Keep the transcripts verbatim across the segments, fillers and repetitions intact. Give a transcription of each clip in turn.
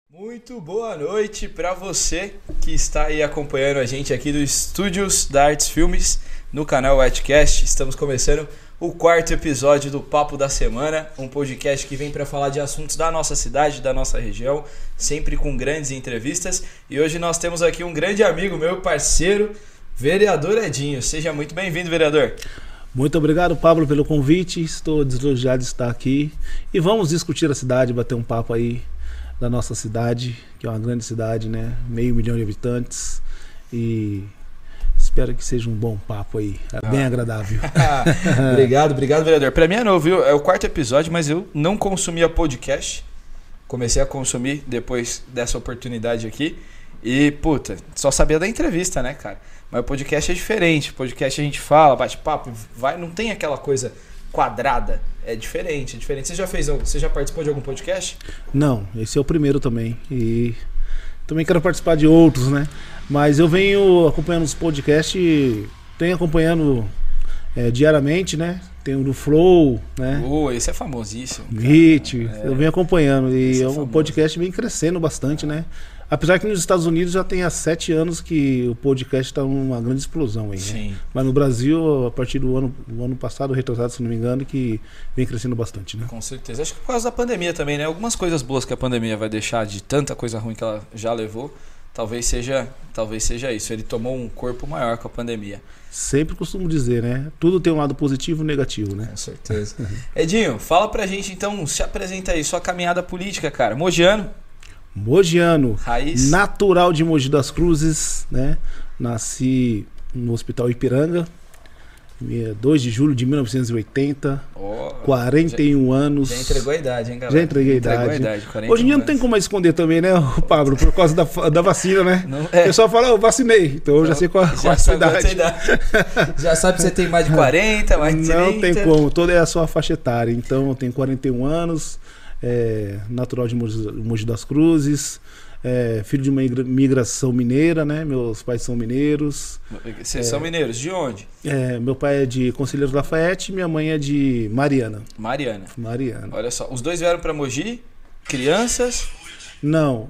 Muito boa noite para você que está aí acompanhando a gente aqui dos estúdios da Artes Filmes no canal Whitecast. Estamos começando o quarto episódio do Papo da Semana, um podcast que vem para falar de assuntos da nossa cidade, da nossa região, sempre com grandes entrevistas. E hoje nós temos aqui um grande amigo, meu parceiro, vereador Edinho. Seja muito bem-vindo, vereador. Muito obrigado, Pablo, pelo convite. Estou desejado de estar aqui e vamos discutir a cidade, bater um papo aí da nossa cidade, que é uma grande cidade, né? Meio milhão de habitantes, e espero que seja um bom papo aí, ah. bem agradável. Obrigado, obrigado, vereador. Para mim é novo, viu? É o quarto episódio, mas eu não consumia podcast. Comecei a consumir depois dessa oportunidade aqui. E, puta, só sabia da entrevista, né, cara? Mas o podcast é diferente. O podcast a gente fala, bate papo, vai, não tem aquela coisa quadrada. É diferente, é diferente. Você já fez, você já participou de algum podcast? Não, esse é o primeiro também. E também quero participar de outros, né? Mas eu venho acompanhando os podcasts, tenho acompanhando é, diariamente, né? Tem o do Flow, né? Oh, esse é famosíssimo. Hit, é, eu venho acompanhando. E é um podcast vem crescendo bastante, né? Apesar que nos Estados Unidos já tem há sete anos que o podcast está numa grande explosão aí, Sim. Né? Mas no Brasil, a partir do ano, do ano passado, retrasado, se não me engano, que vem crescendo bastante, né? Com certeza. Acho que por causa da pandemia também, né? Algumas coisas boas que a pandemia vai deixar de tanta coisa ruim que ela já levou, talvez seja, talvez seja isso. Ele tomou um corpo maior com a pandemia. Sempre costumo dizer, né? Tudo tem um lado positivo e negativo, né? Com certeza. Edinho, fala pra gente então, se apresenta aí, sua caminhada política, cara. Mogiano. Mogiano, Raiz. Natural de Mogi das Cruzes, né? Nasci no Hospital Ipiranga, dois de julho de mil novecentos e oitenta, oh, quarenta e um já, anos. Já entregou a idade, hein, galera? Já entreguei a idade. Entregou a idade, Hoje em dia não tem como mais esconder também, né, Pablo? Por causa da, da vacina, né? Não, é. O pessoal fala, eu vacinei, então eu já sei qual, já qual a sua idade. idade. Já sabe se você tem mais de quarenta, mais de trinta. Não tem como, toda é a sua faixa etária. Então eu tenho quarenta e um anos, é, natural de Mogi, Mogi das Cruzes. É, filho de uma migração mineira, né? Meus pais são mineiros. Vocês é, são mineiros? De onde? É, meu pai é de Conselheiro Lafayette e minha mãe é de Mariana. Mariana. Mariana. Olha só, os dois vieram para Mogi, crianças? Não,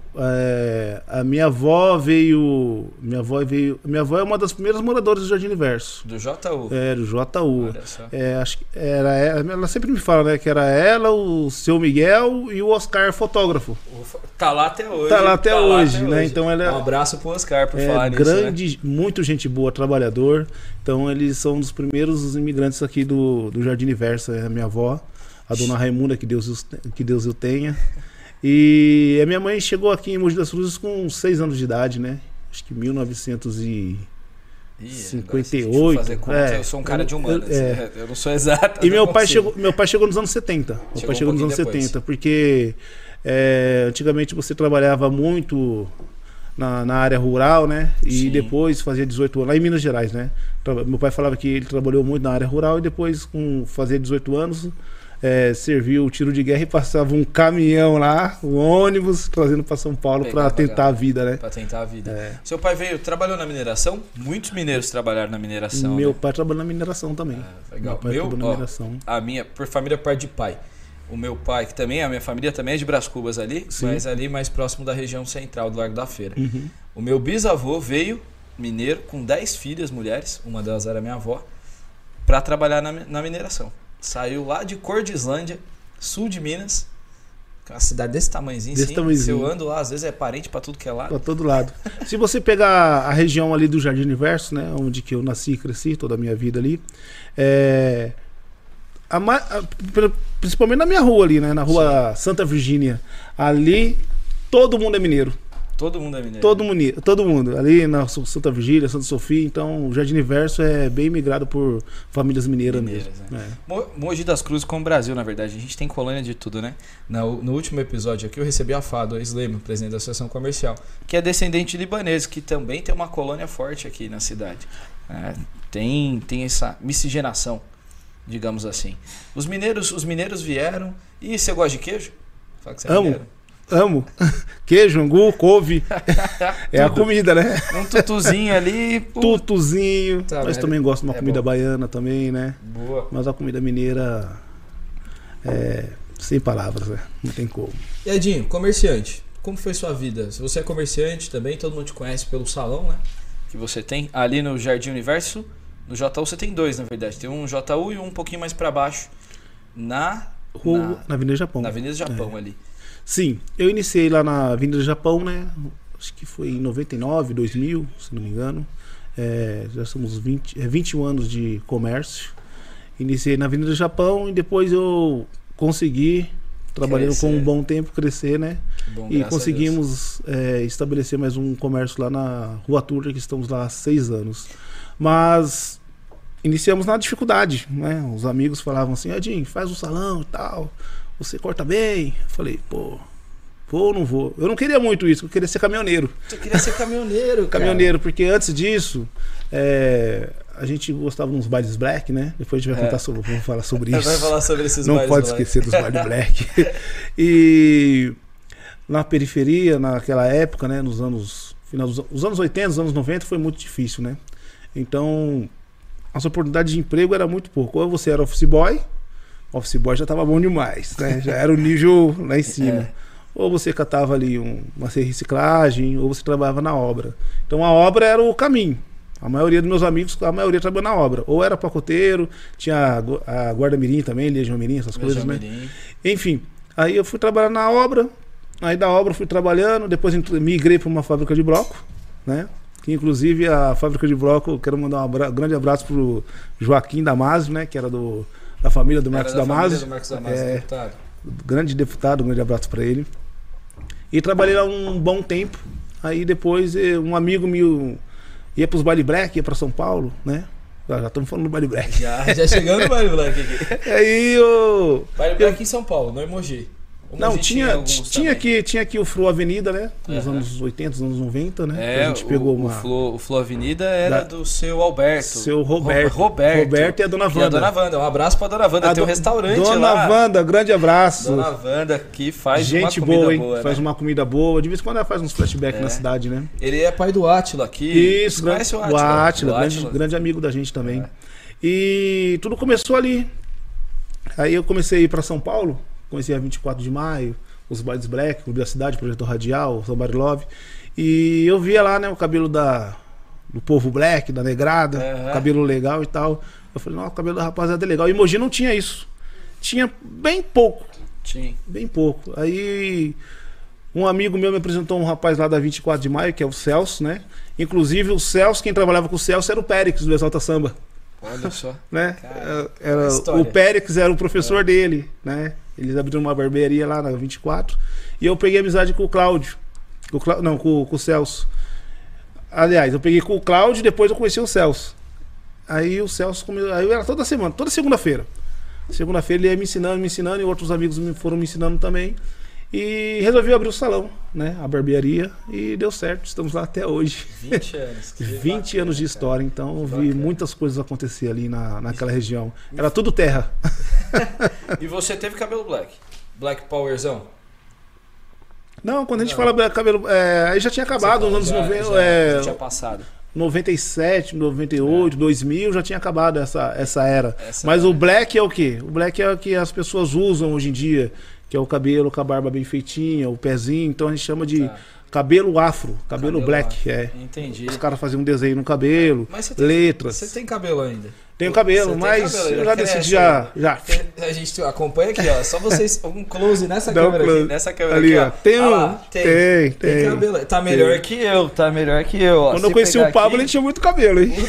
é, a minha avó veio, minha avó veio, minha avó é uma das primeiras moradoras do Jardim Universo. Do J U? É, do J U. Olha só. É, acho que era ela, ela sempre me fala, né, que era ela, o seu Miguel e o Oscar fotógrafo. Tá lá até hoje. Tá lá até, tá hoje, lá até né? Hoje. Então ela um abraço pro Oscar por é falar nisso, grande, né? Muito gente boa, trabalhador. Então eles são dos primeiros imigrantes aqui do, do Jardim Universo. É a minha avó, a dona Raimunda, que Deus, que Deus o tenha. E a minha mãe chegou aqui em Mogi das Cruzes com seis anos de idade, né? Acho que mil novecentos e cinquenta e oito. Fazer conta, é, eu sou um cara de humanas, eu, é, eu não sou exato. E meu pai, chegou, meu pai chegou nos anos setenta. Meu chegou pai chegou um nos anos depois. setenta, porque é, antigamente você trabalhava muito na, na área rural, né? E Sim. depois fazia dezoito anos, lá em Minas Gerais, né? Meu pai falava que ele trabalhou muito na área rural e depois, com fazer dezoito anos, É, serviu o tiro de guerra e passava um caminhão lá, um ônibus, trazendo para São Paulo para tentar a vida, né? Para tentar a vida. É. Seu pai veio, trabalhou na mineração? Muitos mineiros trabalharam na mineração. Meu né? pai trabalhou na mineração também. É, legal. Meu pai meu, trabalhou na ó, mineração. A minha, por família, parte de pai. O meu pai, que também, a minha família também é de Brás Cubas ali, Sim. mas ali mais próximo da região central do Largo da Feira. Uhum. O meu bisavô veio, mineiro, com dez filhas mulheres, uma delas era minha avó, para trabalhar na, na mineração. Saiu lá de Cordislândia, sul de Minas, uma cidade desse tamanhozinho, desse sim. tamanhozinho. Se eu ando lá, às vezes é parente pra tudo que é lado. Pra todo lado. Se você pegar a região ali do Jardim Universo, né, onde que eu nasci e cresci toda a minha vida ali, é, a, a, principalmente na minha rua ali, né, na rua Sim. Santa Virgínia, ali todo mundo é mineiro. Todo mundo é mineiro. Todo mundo, todo mundo. Ali na Santa Virgínia, Santa Sofia, então o Jardim Universo é bem migrado por famílias mineiras, mineiras mesmo. Né? É. Mogi das Cruzes com o Brasil, na verdade. A gente tem colônia de tudo, né? No, no último episódio aqui eu recebi a Fado, a Slema, presidente da Associação Comercial, que é descendente de libanês, que também tem uma colônia forte aqui na cidade. É, tem, tem essa miscigenação, digamos assim. Os mineiros, os mineiros vieram. E você gosta de queijo? Fala que você é Amo. mineiro. Amo. Queijo, angu, couve. É a comida, né? Um tutuzinho ali. Pô. Tutuzinho. Tá, mas velho. Também gosto de uma é comida bom. baiana também, né? Boa. Mas a comida mineira é sem palavras, né? Não tem como. E Edinho, comerciante. como foi sua vida? Se você é comerciante também, todo mundo te conhece pelo salão, né? Que você tem ali no Jardim Universo. No J U você tem dois, na verdade. Tem um J U e um um pouquinho mais para baixo. Na, Rua, na, na Avenida Japão. Na Avenida Japão, é. ali. Sim, eu iniciei lá na Avenida Japão, né? Acho que foi em noventa e nove, dois mil, se não me engano. É, já somos vinte, é, vinte e um anos de comércio. Iniciei na Avenida Japão e depois eu consegui, trabalhando crescer. com um bom tempo, crescer, né? Bom, e conseguimos é, estabelecer mais um comércio lá na Rua Turra, que estamos lá há seis anos. Mas iniciamos na dificuldade, né? Os amigos falavam assim, Edinho, faz um salão e tal, você corta bem. Eu falei, pô, vou ou não vou? Eu não queria muito isso, eu queria ser caminhoneiro. Você queria ser caminhoneiro, cara. Caminhoneiro, porque antes disso, é, a gente gostava de uns bailes black, né? Depois a gente vai, É. contar sobre, vamos falar sobre isso. Vai falar sobre esses Não bailes pode black. esquecer dos bailes black. E na periferia, naquela época, né? Nos anos, final dos os anos oitenta, os anos noventa, foi muito difícil, né? Então, as oportunidades de emprego era muito pouco. Ou você era office boy, office boy já estava bom demais, né? Já era o nível lá em cima. É. Ou você catava ali um, uma reciclagem, ou você trabalhava na obra. Então a obra era o caminho. A maioria dos meus amigos, a maioria trabalhava na obra. Ou era pacoteiro, tinha a guarda-mirim também, Legião Mirim, essas coisas, né? Mirim. Enfim, aí eu fui trabalhar na obra, aí da obra fui trabalhando, depois migrei para uma fábrica de bloco, né? Que inclusive a fábrica de bloco, eu quero mandar um abra- grande abraço pro Joaquim Damasio, né? Que era do, da família do Marcos Era da Damasio. família do Marcos Damasio, É, deputado. grande deputado, um grande abraço para ele. E trabalhei lá um bom tempo. Aí depois eh, um amigo meu ia para os baile black, ia para São Paulo, né? Já já estamos falando do baile black. Já, já chegando no baile black aqui. Aí eu... Baile black em São Paulo, não em Mogi. O Não, Mogi tinha, alguns tinha, também. aqui, tinha aqui o Flu Avenida, né? Nos Aham. anos oitenta, nos anos noventa, né? É, Que a gente pegou o, uma... o, Flo, o Flo Avenida era Da- do seu Alberto. Seu Roberto. Ro- Roberto. Roberto e a dona E a Wanda. dona Wanda. Um abraço pra dona Wanda. A Tem um do- restaurante Dona lá. Wanda, grande abraço. Dona Wanda que faz Gente uma comida boa, hein? boa, Faz né? uma comida boa. De vez em quando ela faz uns flashbacks É. na cidade, né? Ele é pai do Átila aqui. Isso, Você grande, conhece o o Átila? Átila, O grande, Átila. grande amigo da gente também. É. E tudo começou ali. Aí eu comecei a ir para São Paulo, conheci a vinte e quatro de maio, os bailes black, Clube da Cidade, Projeto Radial, Somebody Love. E eu via lá, né, o cabelo da, do povo black, da negrada, Uhum. cabelo legal e tal. Eu falei, não, o cabelo da rapaziada é legal. E Mogi não tinha isso. Tinha bem pouco, Sim. bem pouco. Aí um amigo meu me apresentou um rapaz lá da vinte e quatro de maio, que é o Celso, né? Inclusive o Celso, quem trabalhava com o Celso era o Périx do Exalta Samba, Olha só. né? Cara, Era, história. o Périx era o professor dele, né? Eles abriram uma barbearia lá na vinte e quatro. E eu peguei amizade com o Cláudio. Com o Clá- não, com, com o Celso. Aliás, eu peguei com o Cláudio e depois eu conheci o Celso. Aí o Celso começou. Aí eu era toda semana, toda segunda-feira. Segunda-feira ele ia me ensinando, me ensinando, e outros amigos me foram me ensinando também. E resolvi abrir o salão, né? A barbearia. E deu certo, estamos lá até hoje. vinte anos. que vinte bacana, anos de cara. história, então eu vi Bacana. muitas coisas acontecer ali na, naquela região. Era tudo terra. E você teve cabelo black? Black Powerzão? Não, quando a gente Não. fala black cabelo. É, aí já tinha acabado nos anos Já- noventa. já- é, já tinha passado. noventa e sete, noventa e oito, dois mil, já tinha acabado essa, essa era. Essa Mas era. o black é o quê? O black é o que as pessoas usam hoje em dia, que é o cabelo com a barba bem feitinha, o pezinho, então a gente chama de Tá. cabelo afro, cabelo, Cabelo black, afro. é. Entendi. Os caras faziam um desenho no cabelo, Mas você tem, letras. Você tem cabelo ainda? Tenho cabelo, Você tem mas cabelo, eu já já cresce decidi já, já. A gente acompanha aqui, ó. Só vocês. Um close nessa Dá um câmera close. aqui. Nessa câmera Ali, aqui, ó. Tem Olha um- lá, tem, tem, tem. cabelo. Tá melhor Tem. que eu, tá melhor que eu. Ó. Quando Se eu conheci pegar o Pablo, aqui- ele tinha muito cabelo, hein?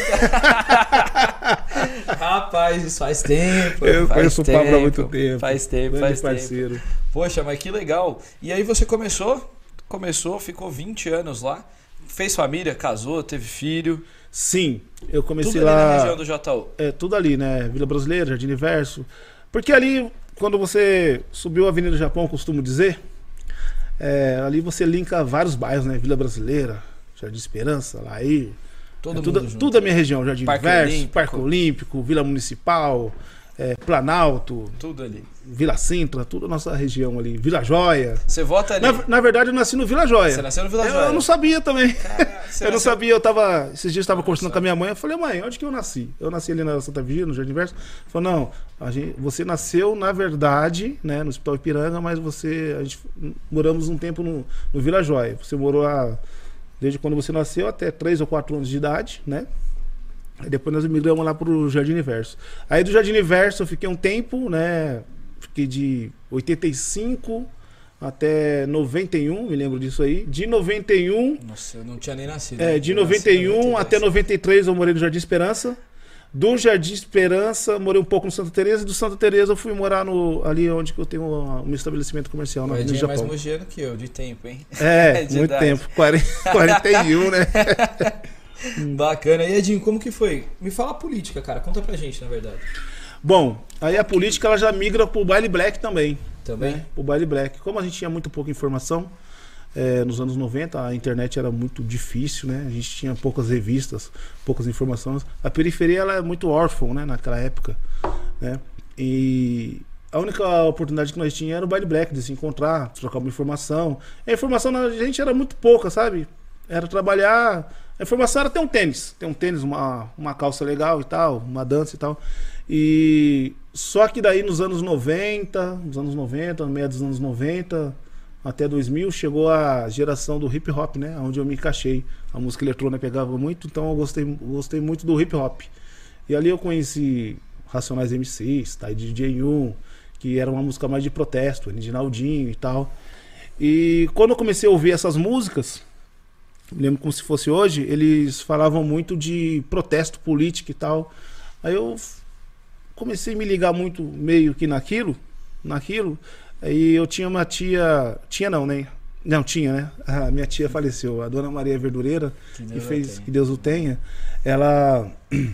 Rapaz, isso faz tempo. Eu faz conheço o Pablo há muito tempo. Faz tempo, Grande faz tempo. parceiro. Poxa, mas que legal. E aí você começou, começou, ficou vinte anos lá, fez família, casou, teve filho. Sim, eu comecei Tudo ali na lá. região do J U. É, tudo ali, né? Vila Brasileira, Jardim Universo. Porque ali, quando você subiu a Avenida Japão, eu costumo dizer, é, ali você linka vários bairros, né? Vila Brasileira, Jardim Esperança, Laí. Todo é tudo, mundo junto. tudo a minha região, Jardim Parque Universo, Olímpico. Parque Olímpico, Vila Municipal, é, Planalto, tudo ali. Vila Sintra, tudo a nossa região ali, Vila Joia. Você vota ali? Na, na verdade, eu nasci no Vila Joia. Você nasceu no Vila eu, Joia? Eu não sabia também. Caraca, eu nasceu... não sabia, eu tava. Esses dias eu estava conversando com a minha mãe, eu falei, mãe, onde que eu nasci? Eu nasci ali na Santa Vigília, no Jardim Verso. Ela falou, não, a gente, você nasceu, na verdade, né, no Hospital Ipiranga, mas você. A gente moramos um tempo no, no Vila Joia. Você morou lá desde quando você nasceu até três ou quatro anos de idade, né? Aí depois nós migramos lá pro Jardim Universo. Aí do Jardim Universo eu fiquei um tempo, né? Fiquei de oitenta e cinco até noventa e um, me lembro disso aí. De noventa e um... Nossa, eu não tinha nem nascido. É, de noventa e um até noventa e três eu morei no Jardim Esperança. Do Jardim Esperança, morei um pouco no Santa Teresa. E do Santa Teresa eu fui morar no, ali onde que eu tenho um, um estabelecimento comercial no Japão. É mais mogiano que eu, de tempo, hein? É, muito idade. Tempo. quarenta, quarenta e um, né? Bacana. E Edinho, como que foi? Me fala a política, cara. Conta pra gente, na verdade. Bom, aí a política ela já migra pro baile black também. Também? Né? O baile black. Como a gente tinha muito pouca informação, é, nos anos noventa a internet era muito difícil, né? A gente tinha poucas revistas, poucas informações. A periferia ela é muito órfã, né? Naquela época, né? E a única oportunidade que nós tínhamos era o baile black, de se encontrar, trocar uma informação. A informação da gente era muito pouca, sabe? Era trabalhar... A informação era ter um tênis. Ter um tênis, uma, uma calça legal e tal, uma dança e tal. E só que daí nos anos noventa, nos anos noventa, no meio dos anos noventa, até dois mil, chegou a geração do hip hop, né? Onde eu me encaixei. A música eletrônica pegava muito, então eu gostei, gostei muito do hip hop. E ali eu conheci Racionais M Cs, tá? D J um, que era uma música mais de protesto, Edinaldinho e tal. E quando eu comecei a ouvir essas músicas, me lembro como se fosse hoje, eles falavam muito de protesto político e tal. Aí eu comecei a me ligar muito meio que naquilo, naquilo. Aí eu tinha uma tia, tinha não, né? Não, tinha, né? A minha tia faleceu, a dona Maria Verdureira, que, que fez, que Deus o tenha. Ela,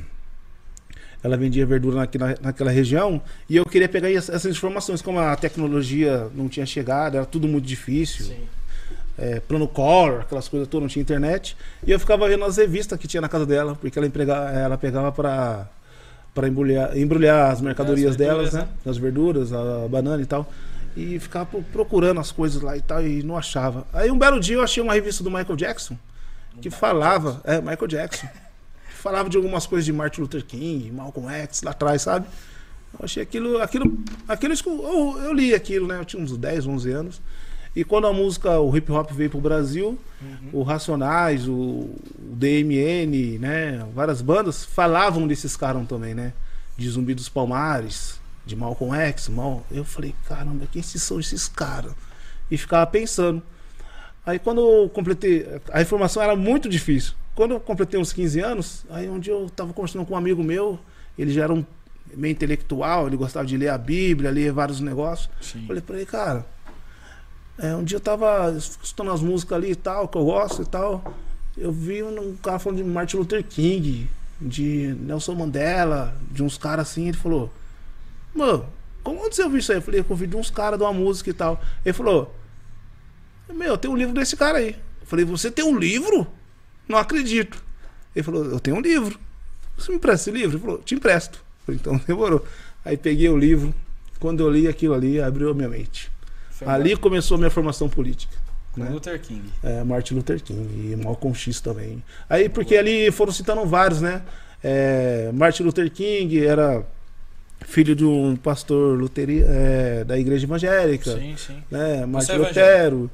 ela vendia verdura aqui na, naquela região e eu queria pegar essas informações, como a tecnologia não tinha chegado, era tudo muito difícil. Sim. É, plano Collor, aquelas coisas todas, não tinha internet. E eu ficava vendo as revistas que tinha na casa dela, porque ela, empregava, ela pegava para para embrulhar, embrulhar as mercadorias as delas, né? né? As verduras, a banana e tal. E ficava procurando as coisas lá e tal, e não achava. Aí um belo dia eu achei uma revista do Michael Jackson, que falava, é, Michael Jackson, que falava de algumas coisas de Martin Luther King, Malcolm X, lá atrás, sabe? Eu achei aquilo, aquilo, aquilo eu, eu li aquilo, né? Eu tinha uns dez, onze anos. E quando a música, o hip hop veio pro Brasil, uhum. o Racionais, o, o D M N, né, várias bandas falavam desses caras também, né? De Zumbi dos Palmares, de Malcolm X, Mal. Eu falei, caramba, quem são esses caras? E ficava pensando. Aí quando eu completei, a informação era muito difícil. Quando eu completei uns quinze anos, aí um dia eu tava conversando com um amigo meu, ele já era um meio intelectual, ele gostava de ler a Bíblia, ler vários negócios. Sim. Falei pra ele, cara, é, um dia eu tava escutando as músicas ali e tal, que eu gosto e tal. Eu vi um cara falando de Martin Luther King, de Nelson Mandela, de uns caras assim. Ele falou, mano, como onde você ouviu isso aí? Eu falei, eu ouvi de uns caras de uma música e tal. Ele falou, meu, tem um livro desse cara aí. Eu falei, você tem um livro? Não acredito. Ele falou, eu tenho um livro. Você me empresta esse livro? Ele falou, te empresto. Eu falei, então demorou. Aí peguei o livro. Quando eu li aquilo ali, abriu a minha mente. Foi ali bom. Começou a minha formação política. Com né? Luther King. É, Martin Luther King e Malcolm X também. Aí, porque ali foram citando vários, né? É, Martin Luther King era filho de um pastor luteri, é, da igreja evangélica. Sim, sim. Né? Martin é Lutero.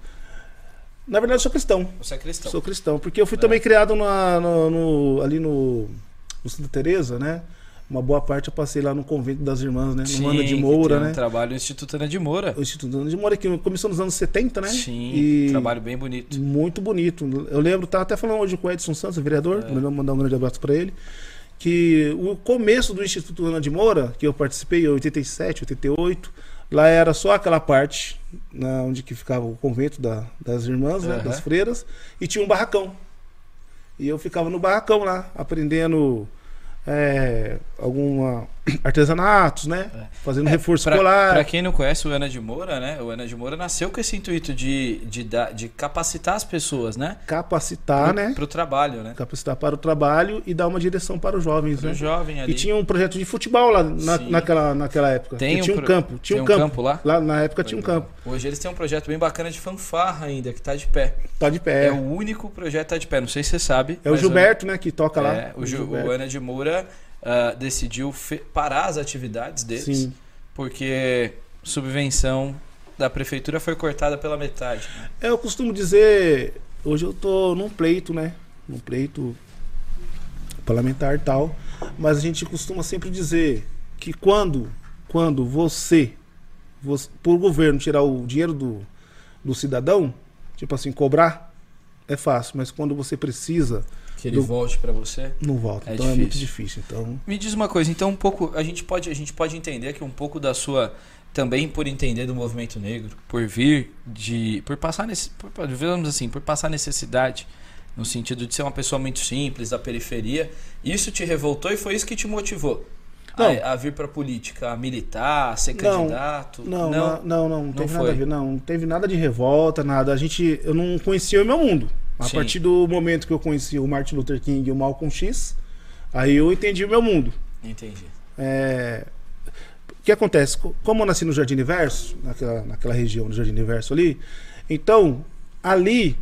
Na verdade, eu sou cristão. Você é cristão. Sou cristão, porque eu fui é. também criado na, no, no, ali no, no Santa Teresa, né? Uma boa parte eu passei lá no convento das irmãs, né? Sim, no Ana de Moura, tem um né? trabalho no Instituto Ana de Moura. O Instituto Ana de Moura, que começou nos anos setenta, né? Sim, e trabalho bem bonito. Muito bonito. Eu lembro, tava até falando hoje com o Edson Santos, o vereador, é. mandar um grande abraço para ele, que o começo do Instituto Ana de Moura, que eu participei em oitenta e sete, oitenta e oito, lá era só aquela parte, né, onde que ficava o convento da, das irmãs, né, uhum. das freiras, e tinha um barracão. E eu ficava no barracão lá, aprendendo é, alguma artesanatos, né? É. Fazendo É, reforço pra, escolar. Pra quem não conhece o Ana de Moura, né? O Ana de Moura nasceu com esse intuito de, de, dar, de capacitar as pessoas, né? Capacitar, pro, né? Pro trabalho, né? Capacitar para o trabalho e dar uma direção para os jovens, Pro né? jovem ali. E tinha um projeto de futebol lá na, Sim. naquela, naquela época. Tem E tinha um um pro- campo. Tinha tem um um campo. campo lá? Lá na época tinha um campo. Hoje eles têm um projeto bem bacana de fanfarra ainda, que tá de pé. Tá de pé. É, o único projeto que tá de pé. Não sei se você sabe. É o mas Gilberto, né? Que toca lá. É, o, Ju, Gilberto. o Ana de Moura ah, decidiu fe- parar as atividades deles. Sim. Porque subvenção da prefeitura foi cortada pela metade. Né? É, eu costumo dizer, hoje eu tô num pleito, né? Num pleito parlamentar e tal, mas a gente costuma sempre dizer que quando, quando você, você por governo tirar o dinheiro do, do cidadão, tipo assim, cobrar, é fácil, mas quando você precisa, Que ele Do- volte pra você. não volta. É então é muito difícil. difícil. Então, Me diz uma coisa, então um pouco, a gente pode, a gente pode entender que um pouco da sua, também por entender do movimento negro, por vir de, por passar nesse, por, digamos assim, por passar necessidade, no sentido de ser uma pessoa muito simples, da periferia, isso te revoltou e foi isso que te motivou Não. a, a vir pra política, a militar, a ser Não. candidato? não, não, não, não, não teve nada foi. a ver, não, não teve nada de revolta, nada. A gente, eu não conhecia o meu mundo. A Sim. partir do momento que eu conheci o Martin Luther King e o Malcolm X, aí eu entendi o meu mundo. Entendi. É, o que acontece? Co- Como eu nasci no Jardim Universo, naquela, naquela região do Jardim Universo ali, então ali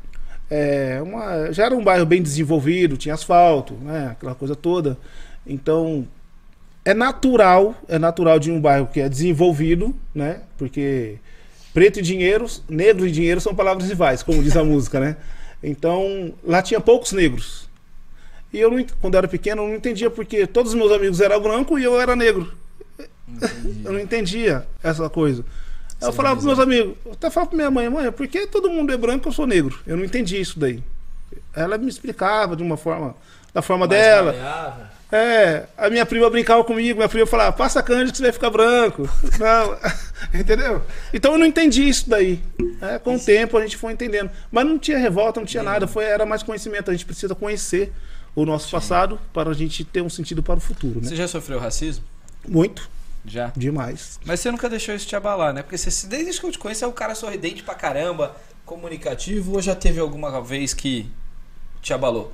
é, uma, já era um bairro bem desenvolvido, tinha asfalto, né, aquela coisa toda. Então é natural, é natural de um bairro que é desenvolvido, né, porque preto e dinheiro, negro e dinheiro são palavras rivais, como diz a música, né? Então lá tinha poucos negros. E eu, não ent- quando eu era pequeno, eu não entendia porque todos os meus amigos eram brancos e eu era negro. Entendi. Eu não entendia essa coisa. Aí Essa eu falava pros divisão. meus amigos, eu até falava pra minha mãe, mãe, por que todo mundo é branco e eu sou negro? Eu não entendi isso daí. Ela me explicava de uma forma, da forma Mais dela. maleável. É, a minha prima brincava comigo, minha prima falava, passa cândido que você vai ficar branco. Não, entendeu? Então eu não entendi isso daí. É, com o tempo a gente foi entendendo. Mas não tinha revolta, não tinha Nenhum. nada, foi, era mais conhecimento. A gente precisa conhecer o nosso passado para a gente ter um sentido para o futuro, né? Você já sofreu racismo? Muito, Já. demais. Mas você nunca deixou isso te abalar, né? Porque você, desde que eu te conheço, é um cara sorridente pra caramba, comunicativo, ou já teve alguma vez que te abalou?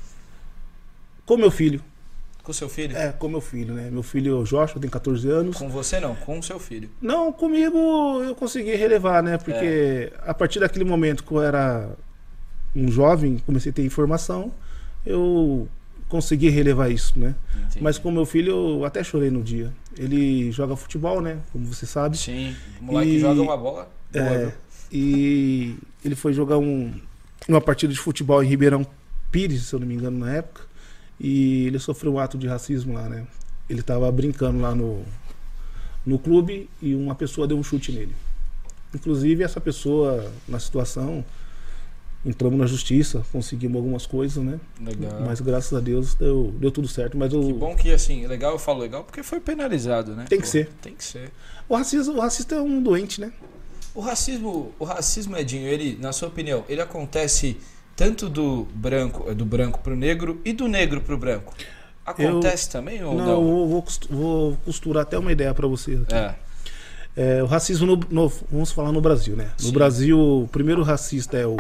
Com meu filho. Com seu filho? É, com meu filho, né? Meu filho Joshua tem catorze anos. Com você não, com o seu filho. Não, comigo eu consegui relevar, né? Porque a partir daquele momento que eu era um jovem, comecei a ter informação, eu consegui relevar isso, né? Entendi. Mas com meu filho eu até chorei no dia. Ele joga futebol, né? Como você sabe. Sim, o moleque E- joga uma bola. Boa, É, viu? e ele foi jogar um, uma partida de futebol em Ribeirão Pires, se eu não me engano, na época. E ele sofreu um ato de racismo lá, né? Ele tava brincando lá no, no clube e uma pessoa deu um chute nele. Inclusive, essa pessoa, na situação, entramos na justiça, conseguimos algumas coisas, né? Legal. Mas graças a Deus deu, deu tudo certo. Mas o, Que bom que, assim, legal, eu falo legal, porque foi penalizado, né? Tem que Pô, ser. Tem que ser. o, racismo, o racista é um doente, né? O racismo, o racismo, Edinho, ele, na sua opinião, ele acontece tanto do branco, do branco pro negro e do negro pro branco? Acontece também ou Não, não? eu vou, vou costu- vou costurar até uma ideia para você. aqui. É. É, o racismo, no, no- vamos falar no Brasil, né? No Sim. Brasil, o primeiro racista é o,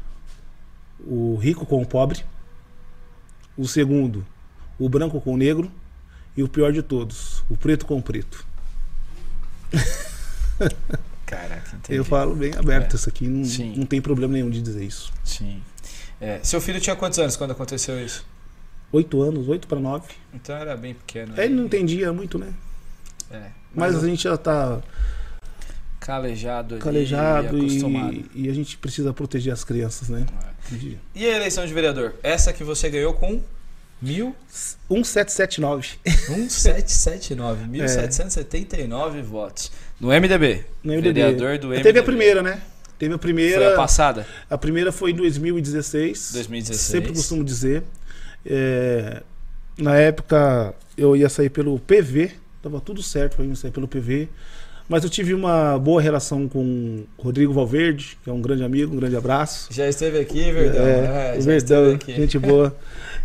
o rico com o pobre. O segundo, o branco com o negro. E o pior de todos, o preto com o preto. Caraca, entendi. Eu falo bem aberto É. isso aqui, não, Sim. não tem problema nenhum de dizer isso. Sim. É, seu filho tinha quantos anos quando aconteceu isso? Oito anos, oito para nove. Então era bem pequeno. Ele não aí. entendia muito, né? É. Mas Mas a gente já tá calejado ali calejado e acostumado. e, e a gente precisa proteger as crianças, né? É. E a eleição de vereador? Essa que você ganhou com mil um sete sete nove. mil setecentos e setenta e nove, mil setecentos e setenta e nove votos. No M D B. No M D B. Vereador do M D B. Teve a primeira, né? Teve a primeira. Foi a passada? A primeira foi em dois mil e dezesseis. dois mil e dezesseis. Sempre costumo dizer. É, na época eu ia sair pelo P V. Tava tudo certo para mim sair pelo P V. Mas eu tive uma boa relação com o Rodrigo Valverde, que é um grande amigo, um grande abraço. Já esteve aqui, Verdão. É, É, o já Verdão, esteve aqui. gente boa.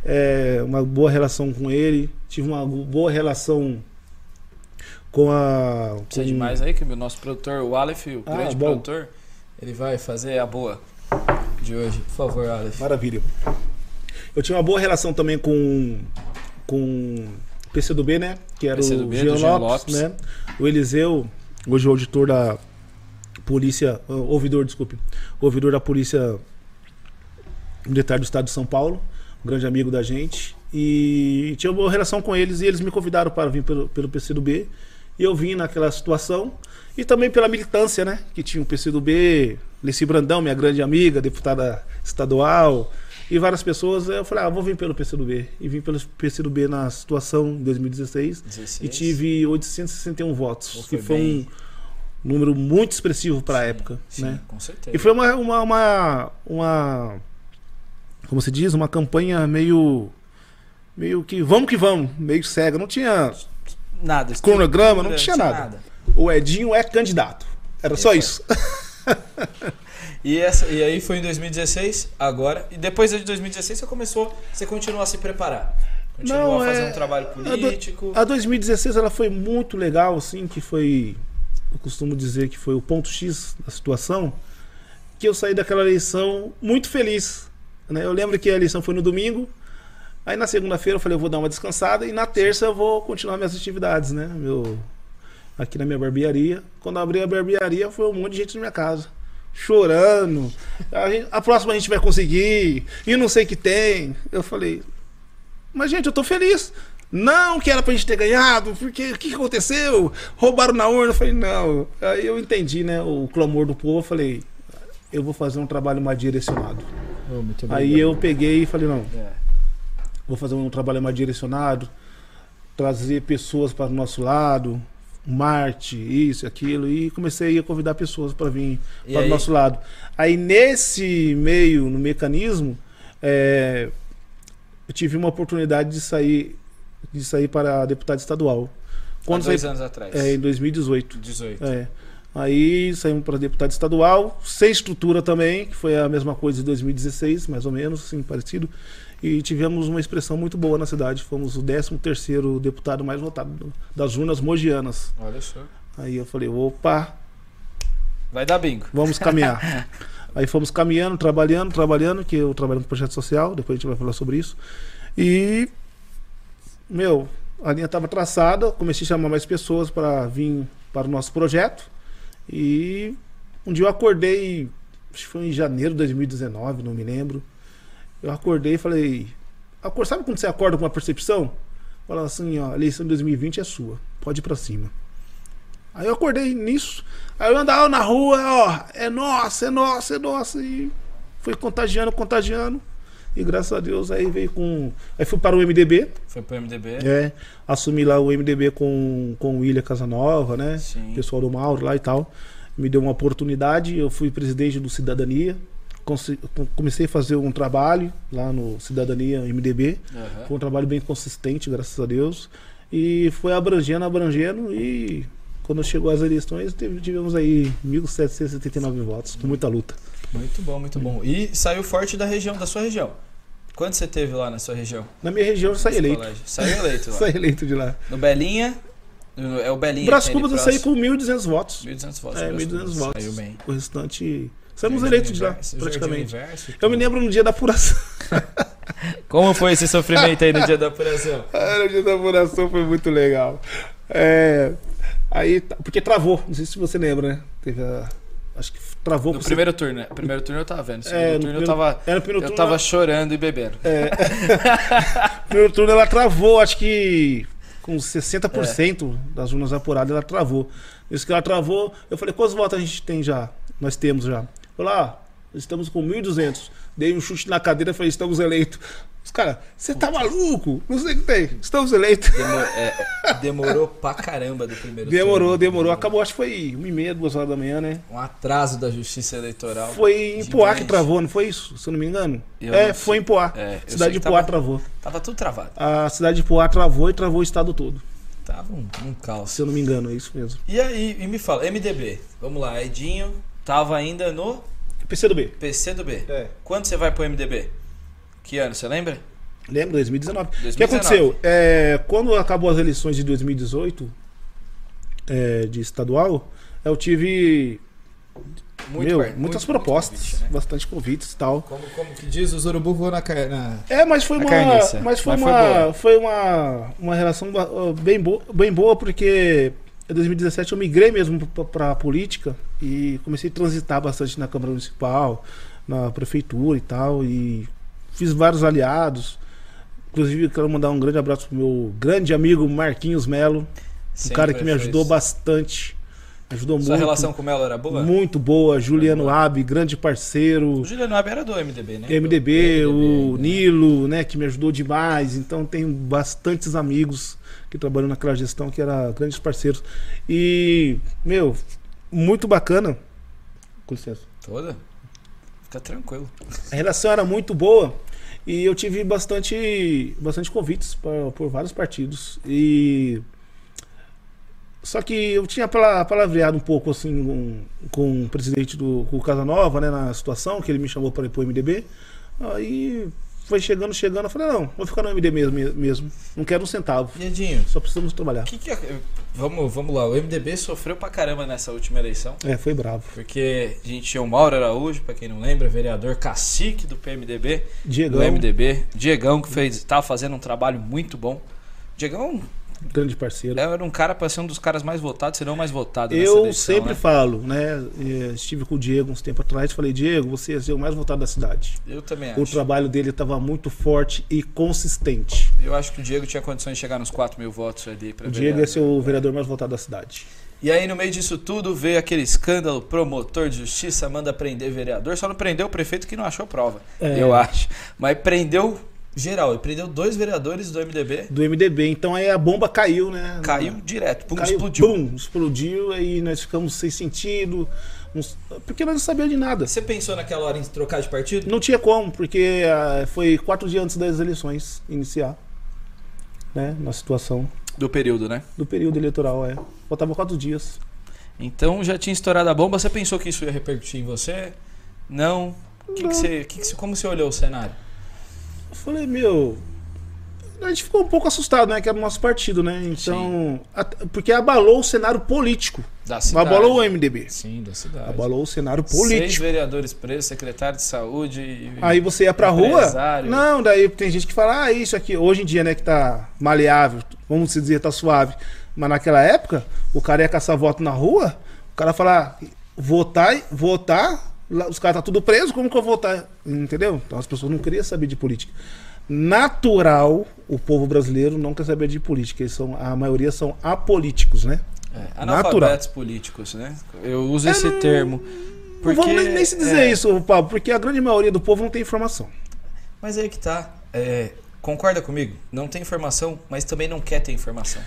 é, uma boa relação com ele, tive uma boa relação com a... Precisa com... de mais aí, que o nosso produtor, o Aleph, o Ah, grande bom. produtor, ele vai fazer a boa de hoje. Por favor, Aleph. Maravilha. Eu tinha uma boa relação também com com o P C do B, né? Que era P C do o B, Jean do Jean Lopes, Lopes. né? O Eliseu, hoje o auditor da polícia, uh, ouvidor, desculpe, ouvidor da polícia militar do estado de São Paulo, um grande amigo da gente. E tinha uma boa relação com eles e eles me convidaram para vir pelo, pelo P C do B. E eu vim naquela situação. E também pela militância, né? Que tinha o P C do B, Leci Brandão, minha grande amiga, deputada estadual, e várias pessoas. Eu falei, ah, vou vir pelo P C do B. E vim pelo P C do B na situação em dois mil e dezesseis. dezesseis. E tive oitocentos e sessenta e um votos. Pô, que foi foi bem. um número muito expressivo para a época. Sim, Né? com certeza. E foi uma, uma, uma, uma, como se diz, uma campanha meio, meio que, vamos que vamos, meio cega. Não tinha Nada. cronograma, não estrutura, tinha nada. O Edinho é candidato. Era só isso. E, essa, e aí foi em dois mil e dezesseis, agora. E depois de dois mil e dezesseis você começou, você continuou a se preparar. Continuou Não, a fazer é- um trabalho político. A dois mil e dezesseis ela foi muito legal, assim, que foi, eu costumo dizer que foi o ponto X da situação, que eu saí daquela eleição muito feliz. Né? Eu lembro que a eleição foi no domingo, aí na segunda-feira eu falei, eu vou dar uma descansada, e na terça eu vou continuar minhas atividades, né? Meu, aqui na minha barbearia. Quando eu abri a barbearia, foi um monte de gente na minha casa, chorando. A, gente- a próxima a gente vai conseguir, e não sei o que tem. Eu falei, mas gente, eu tô feliz. Não que era pra gente ter ganhado, porque o que que aconteceu? Roubaram na urna. Eu falei, não. Aí eu entendi, né, o clamor do povo. Eu falei, eu vou fazer um trabalho mais direcionado. Oh, muito Aí eu peguei e falei, não, É. vou fazer um trabalho mais direcionado, trazer pessoas para o nosso lado, Marte, isso, aquilo, e comecei a convidar pessoas para vir E para o aí? nosso lado. Aí nesse meio, no mecanismo, é, eu tive uma oportunidade de sair, de sair para deputado estadual. Há Quando dois saí, anos atrás. é, em dois mil e dezoito. dezoito. É. Aí saímos para deputado estadual, sem estrutura também, que foi a mesma coisa de dois mil e dezesseis, mais ou menos, assim, parecido. E tivemos uma expressão muito boa na cidade. Fomos o décimo terceiro deputado mais votado do- das urnas mogianas. Olha só. Aí eu falei, opa, Vai dar bingo. vamos caminhar. Aí fomos caminhando, trabalhando, trabalhando, que eu trabalho no projeto social, depois a gente vai falar sobre isso. E, meu, a linha estava traçada, comecei a chamar mais pessoas para vir para o nosso projeto. E um dia eu acordei, acho que foi em janeiro de dois mil e dezenove, não me lembro. Eu acordei e falei, acor- sabe quando você acorda com uma percepção? Fala assim, ó, a eleição de dois mil e vinte é sua, pode ir pra cima. Aí eu acordei nisso, aí eu andava na rua, ó, é nossa, é nossa, é nossa, e foi contagiando, contagiando, e graças a Deus aí veio com... Aí fui para o M D B, Foi pro M D B. é, assumi lá o M D B com, com o William Casanova, né, Sim. pessoal do Mauro lá e tal, me deu uma oportunidade, eu fui presidente do Cidadania, conse- comecei a fazer um trabalho lá no Cidadania M D B, Aham. foi um trabalho bem consistente, graças a Deus, e foi abrangendo, abrangendo, e quando chegou as eleições teve- tivemos aí mil setecentos e setenta e nove votos, com muita luta. Muito bom, muito bom. E saiu forte da região, da sua região. Quanto você teve lá na sua região? Na minha região eu saí Nesse eleito, colégio? Saiu eleito lá. saí eleito de lá. No Belinha, no- é o Belinha. Brás que tem ali Cubas eu saí próximo. com mil e duzentos votos. mil e duzentos votos. É, Brás mil e duzentos Cubas. votos. Saiu bem. O restante. Saímos Jardim eleitos de lá, Universo, praticamente. Jardim Universo, Eu me lembro no dia da apuração. Como foi esse sofrimento aí no dia da apuração? Ah, no dia da apuração foi muito legal. É, aí, porque travou, não sei se você lembra, né? Teve a, acho que travou. No por primeiro turno, né? Primeiro turno eu tava vendo. No segundo É, no turno eu primeiro- tava, é, no primeiro eu turno tava ela- chorando e bebendo. É. No primeiro turno ela travou, acho que com sessenta por cento É. das urnas apuradas ela travou. Isso que ela travou, eu falei, quantos votos a gente tem já? Nós temos já. Eu falei, ah, estamos com mil e duzentos. Dei um chute na cadeira e falei, estamos eleitos. Os caras, você tá maluco? Não sei o que tem. Estamos eleitos. Demor- é, demorou pra caramba do primeiro Demorou, turno. demorou. Acabou, acho que foi uma e meia, duas horas da manhã, né? Um atraso da justiça eleitoral. Foi em Poá que gigante. travou, não foi isso? Se eu não me engano. Eu é, não foi sei. em Poá. É, eu sei Cidade que de Poá tava- travou. Tava tudo travado. A cidade de Poá travou e travou o estado todo. Tava um, um caos. Se eu não me engano, é isso mesmo. E aí, e me fala, M D B. Vamos lá, Edinho tava ainda no P C do B. P C do B. É. Quando você vai pro M D B? Que ano, você lembra? Lembro, dois mil e dezenove. dois mil e dezenove. O que aconteceu? É, quando acabou as eleições de dois mil e dezoito, é, de estadual, eu tive Muito meu, par- muitas muito- propostas, muito convite, né? bastante convites e tal. Como, como que diz, os urubu voam na, car- na... É, mas foi A uma, carniça. mas foi Mas foi uma, boa. foi uma, uma relação ba- bem boa, bem boa, porque em dois mil e dezessete eu migrei mesmo para a política e comecei a transitar bastante na Câmara Municipal, na prefeitura e tal, e fiz vários aliados. Inclusive, quero mandar um grande abraço pro meu grande amigo Marquinhos Melo, um Sempre cara que me fez. ajudou bastante. Ajudou Sua muito. relação com o Melo era boa? Muito boa. Juliano Abi, grande parceiro. O Juliano Ab era do M D B, né? M D B, Do o M D B, né? Nilo, né, que me ajudou demais. Então tenho bastantes amigos que trabalham naquela gestão que eram grandes parceiros. E, meu, muito bacana. Com licença. Toda? Fica tranquilo. A relação era muito boa e eu tive bastante, bastante convites pra, por vários partidos. E só que eu tinha pala- palavreado um pouco assim com, com o presidente do com o Casanova, né, na situação que ele me chamou para ir pro M D B. Aí foi chegando, chegando, eu falei, não, vou ficar no M D B mesmo, mesmo. Não quero um centavo. E Edinho, Só precisamos trabalhar. que que é- vamos, vamos lá, o M D B sofreu pra caramba nessa última eleição. É, foi bravo. Porque a gente tinha o Mauro Araújo, pra quem não lembra, vereador cacique do P M D B, Diegão, do M D B. Diegão, que fez, tava fazendo um trabalho muito bom. Diegão grande parceiro. era um cara pra ser um dos caras mais votados, se não mais votado nessa Eu eleição, sempre né? falo, né? eh, Estive com o Diego uns tempos atrás, falei, Diego, você ia ser o mais votado da cidade. Eu também O acho. trabalho dele estava muito forte e consistente. Eu acho que o Diego tinha condições de chegar nos quatro mil votos ali pra O Diego vereador. ia ser o vereador mais votado da cidade. E aí, no meio disso tudo, veio aquele escândalo, promotor de justiça manda prender vereador, só não prendeu o prefeito que não achou prova, É. eu acho. Mas prendeu geral, ele prendeu dois vereadores do M D B, Do M D B. Então aí a bomba caiu, né? caiu direto, pum, Caiu, explodiu. Pum, explodiu, aí nós ficamos sem sentido. uns- Porque nós não sabíamos de nada. Você pensou naquela hora em trocar de partido? Não tinha como, porque ah, foi quatro dias antes das eleições iniciar. Né? Na situação Do período, né? do período eleitoral, é. Faltava quatro dias. Então já tinha estourado a bomba, você pensou que isso ia repercutir em você? Não? Que que você, que que você, como você olhou o cenário? Eu falei, meu. A gente ficou um pouco assustado, né? Que era o nosso partido, né? Então. at- Porque abalou o cenário político. Da cidade. Abalou o M D B. Sim, da cidade. Abalou o cenário Seis político. vereadores presos, secretário de saúde e... Aí você ia pra rua. Empresário. Não, daí tem gente que fala, ah, isso aqui, hoje em dia, né, que tá maleável, vamos dizer, tá suave. Mas naquela época, o cara ia caçar voto na rua, o cara falar, votar, votar, lá, os caras tá tudo preso, como que eu vou votar? Entendeu? Então as pessoas não queriam saber de política. Natural, o povo brasileiro não quer saber de política. Eles são, a maioria são apolíticos, né? É, Natural. analfabetos políticos, né? Eu uso esse não- termo. Não vamos nem, nem se dizer é, isso, Pablo, porque a grande maioria do povo não tem informação. Mas aí que tá. É, concorda comigo? Não tem informação, mas também não quer ter informação.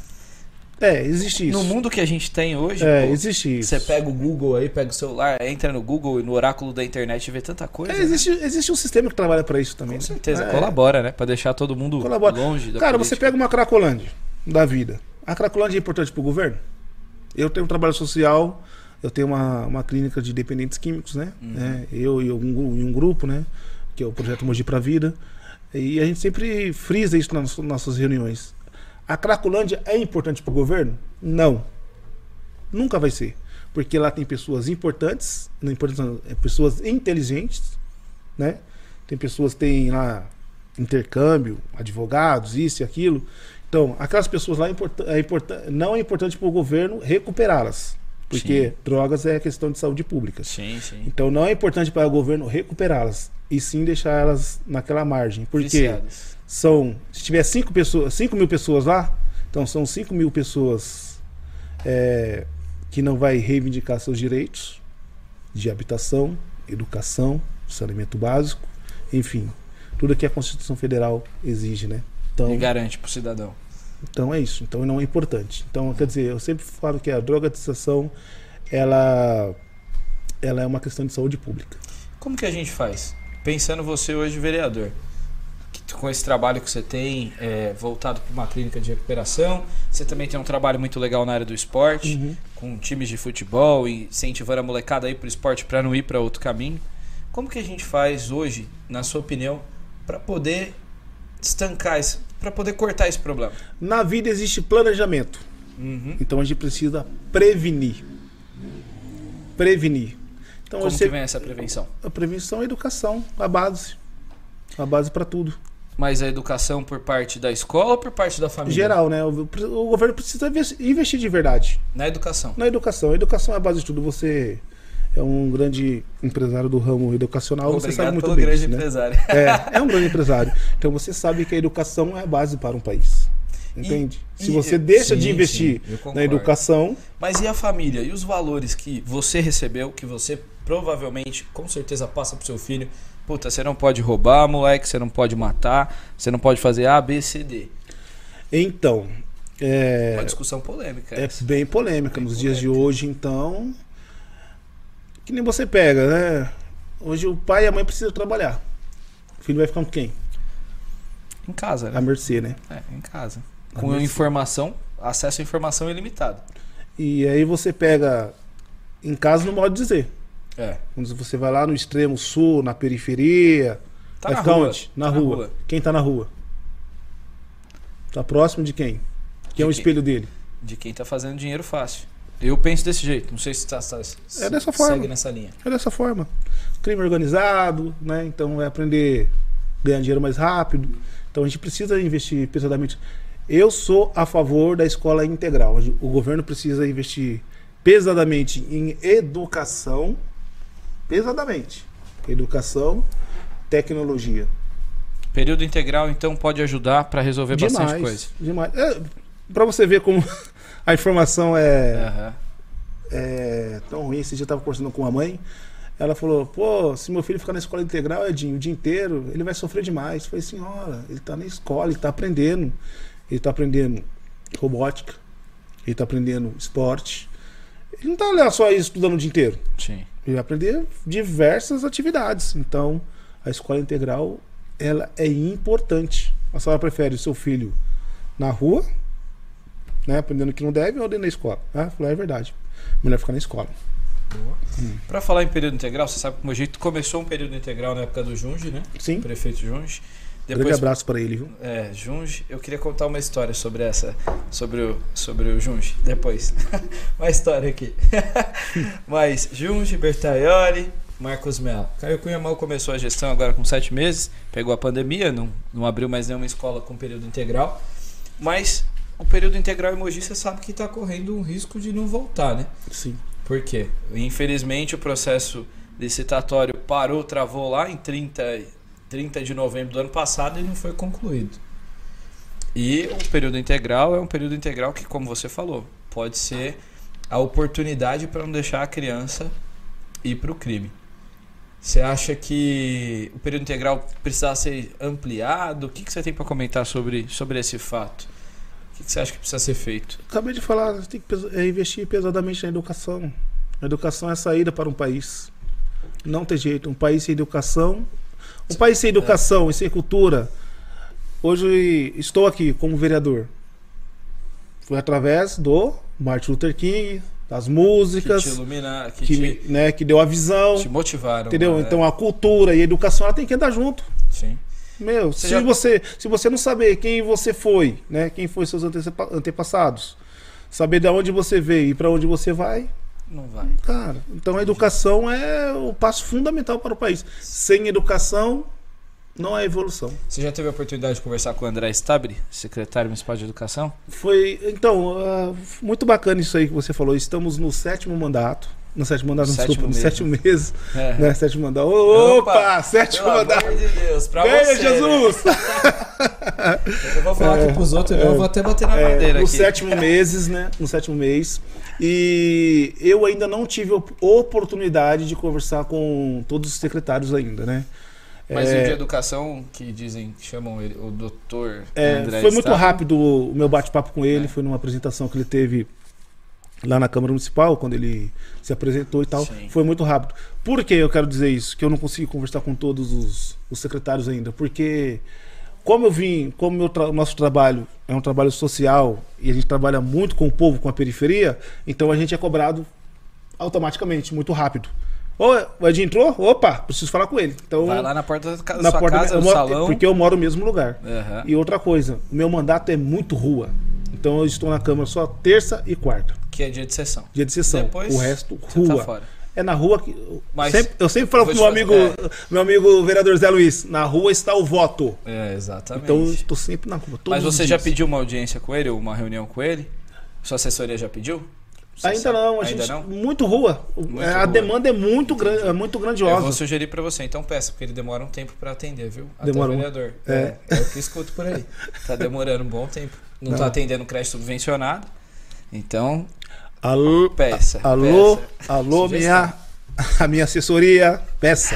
É, existe isso. No mundo que a gente tem hoje, É, pô, existe isso. você pega o Google aí, pega o celular, entra no Google e no oráculo da internet e vê tanta coisa. É, né? existe, existe um sistema que trabalha para isso também. Com né? certeza, É, colabora, né? Pra deixar todo mundo colabora. longe da Cara, política. você pega uma Cracolândia da vida. A Cracolândia é importante para o governo? Eu tenho um trabalho social, eu tenho uma, uma clínica de dependentes químicos, né? Uhum. É, eu e um, gru- e um grupo, né? Que é o Projeto Mogi para a Vida. E a gente sempre frisa isso nas nossas reuniões. A Cracolândia é importante para o governo? Não. Nunca vai ser. Porque lá tem pessoas importantes, não importantes, não, é pessoas inteligentes, né? Tem pessoas que têm lá intercâmbio, advogados, isso e aquilo. Então, aquelas pessoas lá é importa- é importa- não é importante para o governo recuperá-las. Porque Sim. drogas é questão de saúde pública. Sim, sim. Então não é importante para o governo recuperá-las, e sim deixar elas naquela margem. Porque Viciados. são, se tiver cinco pessoas, cinco mil pessoas lá, então são cinco mil pessoas é, que não vai reivindicar seus direitos de habitação, educação, saneamento básico, enfim, tudo que a Constituição Federal exige, né? Então, E garante pro cidadão. então é isso. Então não é importante. Então, quer dizer, eu sempre falo que a drogadização ela, ela é uma questão de saúde pública. Como que a gente faz? Pensando você hoje vereador, que, com esse trabalho que você tem é, voltado para uma clínica de recuperação, você também tem um trabalho muito legal na área do esporte, Uhum. com times de futebol e incentivando a molecada aí pro esporte para não ir para outro caminho. Como que a gente faz hoje, na sua opinião, para poder estancar isso, para poder cortar esse problema? Na vida existe planejamento. Uhum. Então a gente precisa prevenir. Prevenir. Então, Como você... que vem essa prevenção? A prevenção é a educação, a base. A base para tudo. Mas a educação por parte da escola ou por parte da família? Geral, né? O, o governo precisa investir de verdade. Na educação. Na educação. A educação é a base de tudo. Você é um grande empresário do ramo educacional. Obrigado você sabe muito pelo bem grande disso, empresário. Né? É, é um grande empresário. Então você sabe que a educação é a base para um país. Entende? E, Se e, você deixa sim, de investir sim, na educação... Mas e a família? E os valores que você recebeu, que você provavelmente, com certeza, passa pro seu filho? Puta, você não pode roubar, moleque, você não pode matar, você não pode fazer A, B, C, D. Então... É uma discussão polêmica. É essa. bem polêmica. Bem Nos polêmica. dias de hoje, então... Que nem você pega, né? Hoje o pai e a mãe precisam trabalhar. O filho vai ficar com quem? Em casa, né? A mercê, né? É, em casa. A Com mercê. informação, acesso à informação ilimitado. E aí você pega em casa no modo de dizer. É. Quando você vai lá no extremo sul, na periferia, Tá vai na ficar rua. onde? Na, Tá na rua. rua. Quem tá na rua? Tá próximo de quem? Quem é o De quem? espelho dele? De quem tá fazendo dinheiro fácil. Eu penso desse jeito. Não sei se tá, tá É dessa forma. segue nessa linha. É dessa forma. Crime organizado, né? Então vai aprender a ganhar dinheiro mais rápido. Então a gente precisa investir pesadamente. Eu sou a favor da escola integral. O governo precisa investir pesadamente em educação. Pesadamente. Educação, tecnologia. Período integral, então, pode ajudar para resolver bastante coisa. Demais. É, pra você ver como a informação é, Aham. é tão ruim. Esse dia eu tava conversando com a mãe. Ela falou, pô, se meu filho ficar na escola integral, Edinho, o dia inteiro, ele vai sofrer demais. Eu falei, senhora, ele tá na escola, ele tá aprendendo. Ele tá aprendendo robótica, ele tá aprendendo esporte. Ele não tá lá só estudando o dia inteiro. Sim. Ele vai aprender diversas atividades. Então, a escola integral, ela é importante. A senhora prefere o seu filho na rua, né, aprendendo que não deve, ou dentro da escola? Ah, eu falei, é verdade. Melhor ficar na escola. Hum. Para falar em período integral, você sabe que o Mogi começou um período integral na época do Junge, né? Sim. O prefeito Junge. Grande Depois, abraço para ele, viu? é, Junge, eu queria contar uma história sobre essa, sobre o, sobre o Junge, depois. Uma história aqui. Mas Junge, Bertaioli, Marcos Mello. Caio Cunha mal começou a gestão agora com sete meses, pegou a pandemia, não, não abriu mais nenhuma escola com período integral. Mas o período integral em Mogi, você sabe que está correndo um risco de não voltar, né? Sim. Por quê? Infelizmente o processo licitatório parou, travou lá em trinta, trinta de novembro do ano passado e não foi concluído. E o período integral é um período integral que, como você falou, pode ser a oportunidade para não deixar a criança ir para o crime. Você acha que o período integral precisa ser ampliado? O que, que você tem para comentar sobre, sobre esse fato? O que, que você acha que precisa ser feito? Acabei de falar, você tem que pes- é investir pesadamente na educação. A educação é a saída para um país. Não tem jeito. Um país sem educação. Um país sem educação e sem cultura. Hoje estou aqui como vereador. Foi através do Martin Luther King, das músicas, Que te iluminar, que, que, te, me- né, que deu a visão. te motivaram. Entendeu? né? Então a cultura e a educação ela tem que andar junto. Sim. Meu, Você se, já- você, se você não saber quem você foi, né, quem foi seus antecepa- antepassados, saber de onde você veio e para onde você vai, Não vai. cara, então a educação é o passo fundamental para o país. Sem educação, não há evolução. Você já teve a oportunidade de conversar com o André Stabile, secretário municipal de educação? Foi, então, ah, muito bacana isso aí que você falou. Estamos no sétimo mandato. No sétimo mandato, não, Sétimo desculpa, no mês, sétimo mês. É. Né, sétimo mandato. Opa, sétimo pelo mandato. amor de Deus, pra Venha, você. Jesus! Né? Eu vou falar aqui pros outros, eu vou até bater na madeira É, nos aqui. sétimo meses, né? No sétimo mês. E eu ainda não tive op- oportunidade de conversar com todos os secretários ainda, né? Mas É, o de educação, que dizem, que chamam ele, o doutor é, André foi muito Stabile, rápido o meu bate-papo com ele. É. Foi numa apresentação que ele teve lá na Câmara Municipal, quando ele se apresentou e tal. Sim. Foi muito rápido. Por que eu quero dizer isso? Que eu não consegui conversar com todos os, os secretários ainda. Porque como eu vim, como meu tra- o nosso trabalho é um trabalho social e a gente trabalha muito com o povo, com a periferia, então a gente é cobrado automaticamente, muito rápido. Ô, o Edinho entrou? Opa, preciso falar com ele. Então, vai lá na porta da casa, na sua porta casa, eu no moro- salão. Porque eu moro no mesmo lugar. Aham. E outra coisa, o meu mandato é muito rua. Então eu estou na Câmara só terça e quarta. Que é dia de sessão. Dia de sessão. Depois, o resto, você rua. tá fora. É na rua que. Mas sempre- eu sempre falo vou pro meu te amigo, fazer- meu amigo vereador Zé Luiz, na rua está o voto. É, exatamente. Então eu estou sempre na rua. todos Mas os você já dias. pediu uma audiência com ele, ou uma reunião com ele? Sua assessoria já pediu? Você Ainda sabe? não, a Ainda gente, não? muito rua. Muito É, a rua. demanda é muito, grande, é muito Eu grandiosa. vou sugerir pra você, então peça, porque ele demora um tempo pra atender, viu? Demora Até o um- vereador. é. É. é o que escuto por aí. Tá demorando um bom tempo. Não, Não. tá atendendo crédito subvencionado. Então, Alô, peça. alô, peça. alô, Sugestão. minha, a minha assessoria, peça.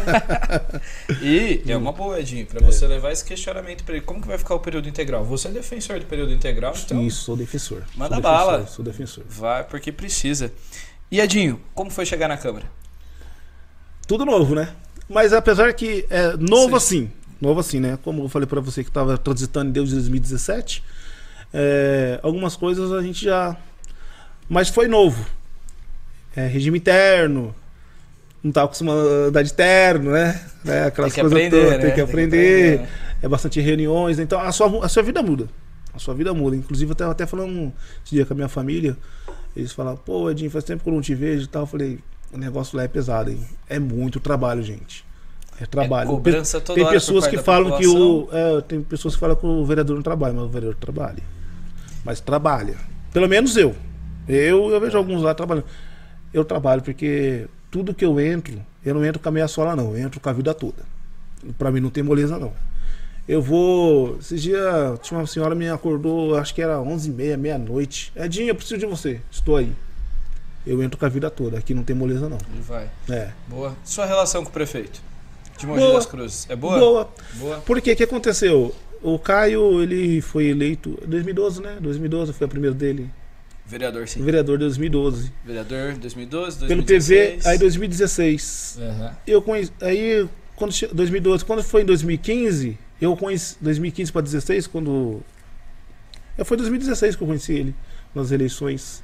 E é uma boa, Edinho, pra você levar esse questionamento pra ele. Como que vai ficar o período integral? Você é defensor do período integral, então Isso, sou defensor. Manda sou bala. defensor, Sou defensor. vai porque precisa. E Edinho, como foi chegar na Câmara? Tudo novo, né? Mas apesar que é novo Sim. assim, novo assim, né? Como eu falei pra você que estava transitando desde dois mil e dezessete, é, algumas coisas a gente já... Mas foi novo. É, regime interno, não estava acostumado a andar de terno, né? É, aquelas Tem que coisas aprender, todas, né? tem que Tem que aprender. aprender, né? É bastante reuniões, então a sua, a sua vida muda. A sua vida muda. Inclusive, eu estava até falando esse dia com a minha família, eles falaram, pô, Edinho, faz tempo que eu não te vejo e tal. Eu falei, o negócio lá é pesado, hein? É muito trabalho, gente. É trabalho. É cobrança toda Tem hora pessoas por que parte da falam que o. população. É, tem pessoas que falam que o vereador não trabalha, mas o vereador trabalha. Mas trabalha. Pelo menos eu. Eu, eu vejo alguns lá trabalhando. Eu trabalho porque tudo que eu entro, eu não entro com a meia sola, não. Eu entro com a vida toda. Pra mim não tem moleza, não. Eu vou. Esses dias, tinha uma senhora me acordou, acho que era onze e meia, meia-noite. Edinho, eu preciso de você. Estou aí. Eu entro com a vida toda. Aqui não tem moleza, não. Ele vai. É. Boa. Sua relação com o prefeito de Mogi Boa. das Cruzes é boa? Boa. Boa. Por quê? O que aconteceu? O Caio, ele foi eleito em dois mil e doze, né? dois mil e doze foi a primeira dele. Vereador, sim. Vereador de dois mil e doze. Vereador dois mil e doze, Pelo dois mil e dezesseis. P V, aí dois mil e dezesseis. Aham. Eu conheci, aí quando che- dois mil e doze, quando foi em dois mil e quinze, eu conheci dois mil e quinze para dezesseis, quando é, foi dois mil e dezesseis que eu conheci ele nas eleições.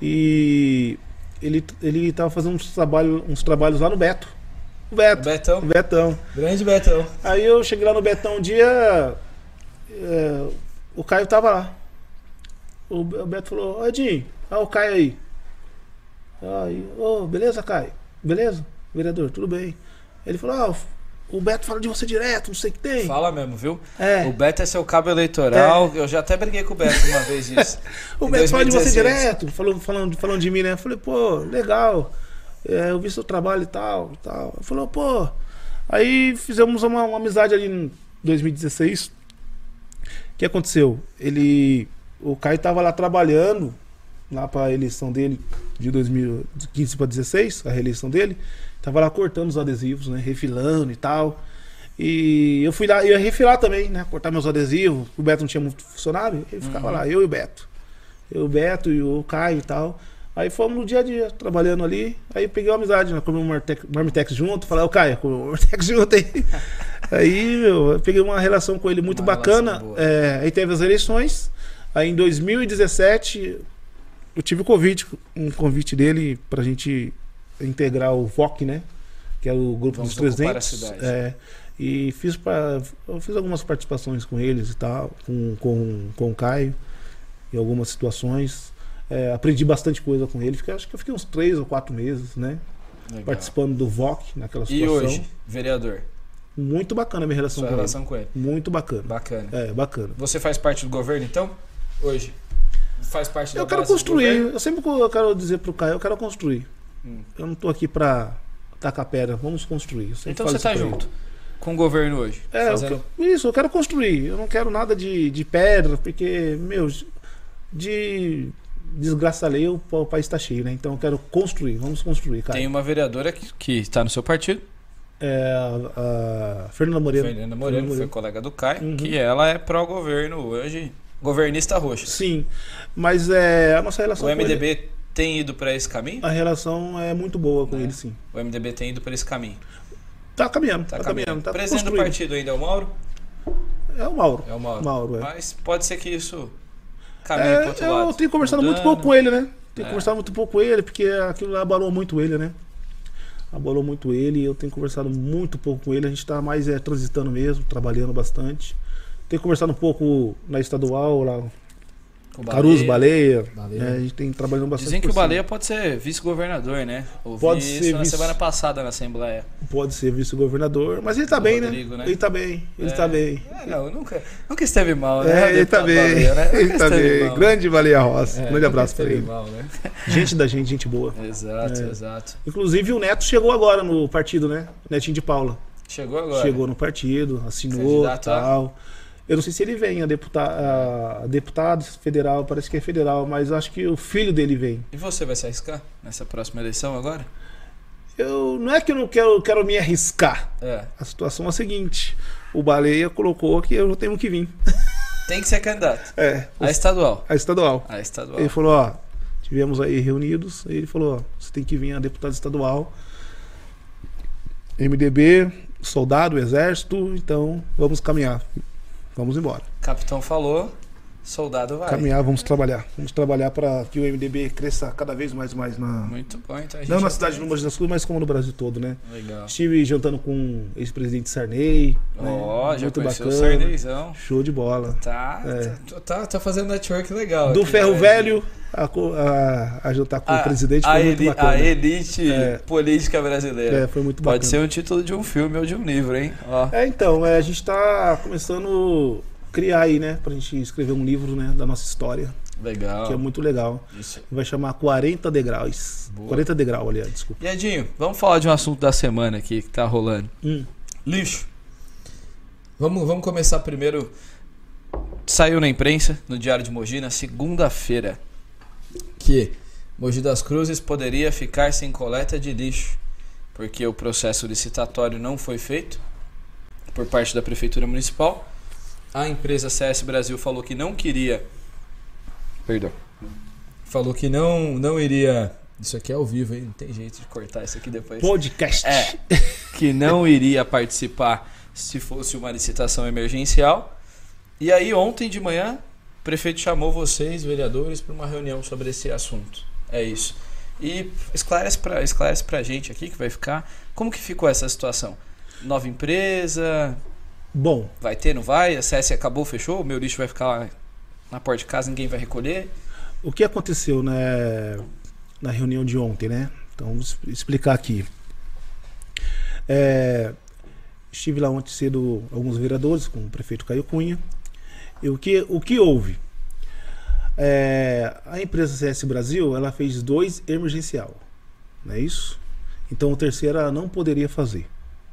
E ele ele tava fazendo uns trabalhos, uns trabalhos lá no Beto. O Beto. Betão. O Betão. Grande Betão. Aí eu cheguei lá no Betão um dia, é, o Caio tava lá. O Be- o Beto falou, ô Edinho, olha o Caio aí. Aí, ô, beleza, Caio? Beleza? Vereador, tudo bem. Ele falou, ah, o Beto fala de você direto, não sei o que tem. Fala mesmo, viu? É. O Beto é seu cabo eleitoral. Eu já até briguei com o Beto uma vez disso. O Em Beto fala de você dois mil e dezesseis. direto, falando, falando, falando de mim, né? Eu falei, pô, legal. É, eu vi seu trabalho e tal, e tal. Ele falou, pô. Aí fizemos uma, uma amizade ali em dois mil e dezesseis. O que aconteceu? Ele. O Caio tava lá trabalhando, lá pra eleição dele de dois mil e quinze para dezesseis, a reeleição dele. Tava lá cortando os adesivos, né? Refilando e tal. E eu fui lá, eu ia refilar também, né? Cortar meus adesivos. O Beto não tinha muito funcionário, ele ficava Uhum. lá, eu e o Beto. Eu, o Beto e o Caio e tal. Aí fomos no dia a dia, trabalhando ali. Aí peguei uma amizade, né? Comemos um marmitex, marmitex junto. Falei, ô Caio, comemos um marmitex junto aí. Aí, meu, eu peguei uma relação com ele muito Uma bacana. relação boa. É, aí teve as eleições. Aí em dois mil e dezessete, eu tive o convite, um convite dele pra gente integrar o V O C, né? Que é o grupo Vamos dos ocupar trezentos. a cidade. É, e fiz, pra, eu fiz algumas participações com eles e tal, com, com, com o Caio, em algumas situações. É, aprendi bastante coisa com ele. Fiquei, acho que eu fiquei uns três ou quatro meses, né? Legal. Participando do V O C naquela E situação. hoje, vereador, Muito bacana a minha relação sua com relação com ele? ele. Muito bacana. Bacana. É, bacana. Você faz parte do governo, então? Hoje? Faz parte da Eu quero base do construir. governo? Eu sempre eu quero dizer pro Caio, eu quero construir. Hum. Eu não tô aqui pra tacar pedra, vamos construir. Eu sempre Então falo você tá isso pra junto com o governo hoje? ele. É, eu fazendo... quero- isso, eu quero construir. Eu não quero nada de, de pedra, porque, meu, de desgraça alheia o pa- o país tá cheio, né? Então eu quero construir, vamos construir, cara. Tem uma vereadora que, que está no seu partido, É, a, a Fernanda Moreira. Fernanda Moreno, Fernanda foi colega do Caio, Uhum. que ela é pró-governo hoje, governista roxa. Sim, mas é, a nossa relação O com ele- M D B tem ido para esse caminho? a relação é muito boa com É. ele, sim. O M D B tem ido para esse caminho. Tá caminhando, Tá, tá, caminhando. caminhando, tá Presidente do construindo. partido ainda é o Mauro? É o Mauro. É o Mauro. Mauro, é. Mas pode ser que isso caminhe É, para outro eu lado. tenho conversado muito Mudando. pouco com ele, né? Tenho É. conversado muito pouco com ele, porque aquilo lá abalou muito ele, né? abalou muito ele. Eu tenho conversado muito pouco com ele. A gente está mais é, transitando mesmo, trabalhando bastante. Tenho conversado um pouco na estadual, lá, Caruso, Baleia. Baleia. É, a gente tem trabalhando bastante. Dizem que por o cima. Baleia pode ser vice-governador, né? Ouvi Pode isso ser na vice- semana passada na Assembleia. Pode ser vice-governador, mas ele tá O bem, Rodrigo, né? né? Ele tá bem, ele É. tá bem. É, não, nunca, nunca esteve mal, né? É, ele tá Deputado bem, Baleia, né? Nunca ele tá esteve bem. mal. Grande Baleia Rossi. É, Grande nunca abraço pra esteve ele. mal, né? Gente da gente, gente boa. Exato, É. exato. Inclusive o Neto chegou agora no partido, né? Netinho de Paula. Chegou agora. Chegou no partido, assinou e Candidato a- tal. Eu não sei se ele vem a, deputa a deputado federal, parece que é federal, mas acho que o filho dele vem. E você vai se arriscar nessa próxima eleição agora? Eu, não é que eu não quero, quero me arriscar. É. A situação é a seguinte: o Baleia colocou que eu tenho que vir. Tem que ser candidato. É, A estadual. a estadual. A estadual. Ele falou, ó, tivemos aí reunidos, aí ele falou, ó, você tem que vir a deputado estadual, M D B, soldado, exército, então vamos caminhar, vamos embora. Capitão falou, soldado vai. Caminhar, vamos trabalhar, vamos trabalhar para que o M D B cresça cada vez mais mais na Muito bom, então a gente não na já cidade tem- de Mogi das Cruzes, mas como no Brasil todo, né? Legal. Estive jantando com o ex-presidente Sarney, Ó, né? já Muito conheceu bacana, o Sarneyzão. show de bola. Tá, É. tá, tá, tá fazendo network legal. Do aqui, Ferro né? Velho a, co- a, a jantar com A- o presidente a foi muito eli- bacana. A elite É. política brasileira. É, foi muito bacana. Pode ser um título de um filme ou de um livro, hein? Ó. É, então, é, a gente tá começando a criar aí, né? Pra gente escrever um livro, né? Da nossa história, Legal. que é muito legal. Isso. Vai chamar quarenta degraus. Boa. quarenta degraus, aliás, desculpa. E Edinho, vamos falar de um assunto da semana aqui que tá rolando. Hum. Lixo. Vamos, vamos começar primeiro. Saiu na imprensa, no Diário de Mogi, na segunda-feira, Que Mogi das Cruzes poderia ficar sem coleta de lixo, porque o processo licitatório não foi feito por parte da Prefeitura Municipal. A empresa C S Brasil falou que não queria... Perdão. falou que não, não iria. Isso aqui é ao vivo, hein? Não tem jeito de cortar isso aqui depois. Podcast. É, que não iria participar se fosse uma licitação emergencial. E aí ontem de manhã o prefeito chamou vocês, vereadores, para uma reunião sobre esse assunto. É isso. E esclarece pra, esclarece pra gente aqui que vai ficar. Como que ficou essa situação? Nova empresa, Bom, vai ter, não vai? A C S acabou, fechou? O meu lixo vai ficar lá na porta de casa, ninguém vai recolher? o que aconteceu, né, na reunião de ontem, né? Então, vamos explicar aqui. É, estive lá ontem cedo, alguns vereadores, com o prefeito Caio Cunha. E o que, o que houve? É, a empresa C S Brasil, ela fez dois emergencial, não é isso? Então o terceiro ela não poderia fazer,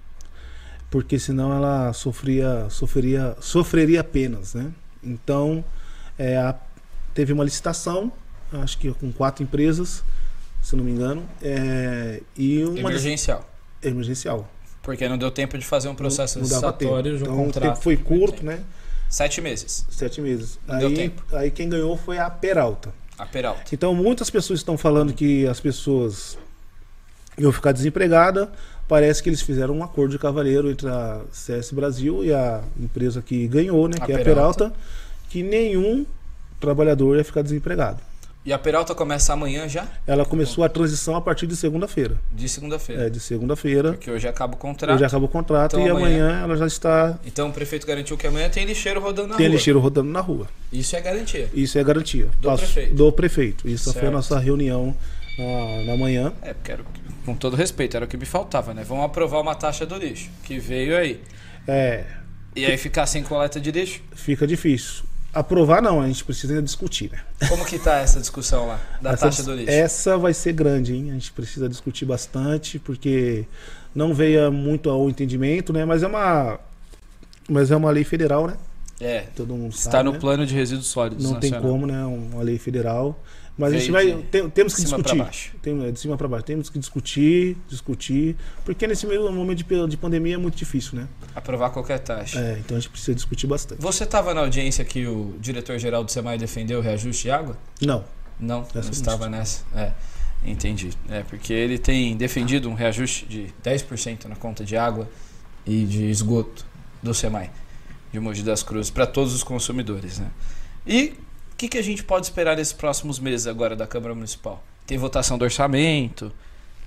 porque senão ela sofria, sofreria, sofreria penas, né? Então é, a- teve uma licitação, acho que com quatro empresas, se não me engano, é, e uma Emergencial. emergencial. Porque não deu tempo de fazer um processo Não dava tempo. licitatório de um Então o contrato. tempo foi curto, né? Sete meses. Sete meses. Não deu Aí, tempo. aí quem ganhou foi a Peralta. A Peralta. Então muitas pessoas estão falando que as pessoas iam ficar desempregadas. Parece que eles fizeram um acordo de cavaleiro entre a C S Brasil e a empresa que ganhou, né? A Que é a Peralta. Peralta, que nenhum trabalhador ia ficar desempregado. E a Peralta começa amanhã já? Ela começou a transição a partir de segunda-feira. De segunda-feira. É, de segunda-feira. Porque hoje acaba o contrato. Hoje acaba o contrato Então, e amanhã- amanhã ela já está. Então o prefeito garantiu que amanhã tem lixeiro rodando na Tem rua. lixeiro rodando na rua. Isso é garantia. Isso é garantia. Do Passo- prefeito. Do prefeito. Isso foi a Certo. nossa reunião na, na manhã. É, porque era, o que- com todo respeito, era o que me faltava, né? Vamos aprovar uma taxa do lixo, que veio aí. É, E aí ficar sem coleta de lixo? fica difícil. Aprovar não, a gente precisa ainda discutir, né? Como que tá essa discussão lá, da essa, taxa do lixo? essa vai ser grande, hein? A gente precisa discutir bastante, porque não veio muito ao entendimento, né? Mas é uma, mas é uma lei federal, né? É, Todo mundo está sabe, no né? plano de resíduos sólidos Não tem nacional. como, né? Uma lei federal. Mas a Veio gente vai. de tem- temos que cima pra discutir. baixo. Tem, é, de cima para baixo. Temos que discutir, discutir. Porque nesse meio momento de, pe- de pandemia é muito difícil, né? Aprovar qualquer taxa. É, então a gente precisa discutir bastante. Você estava na audiência que o diretor-geral do SEMAI defendeu o reajuste de água? Não. Não, Essa não não estava nessa. É, entendi. É, porque ele tem defendido um reajuste de dez por cento na conta de água e de esgoto do SEMAI, de Mogi das Cruzes, para todos os consumidores, né? E o que, que a gente pode esperar nesses próximos meses agora da Câmara Municipal? Tem votação do orçamento,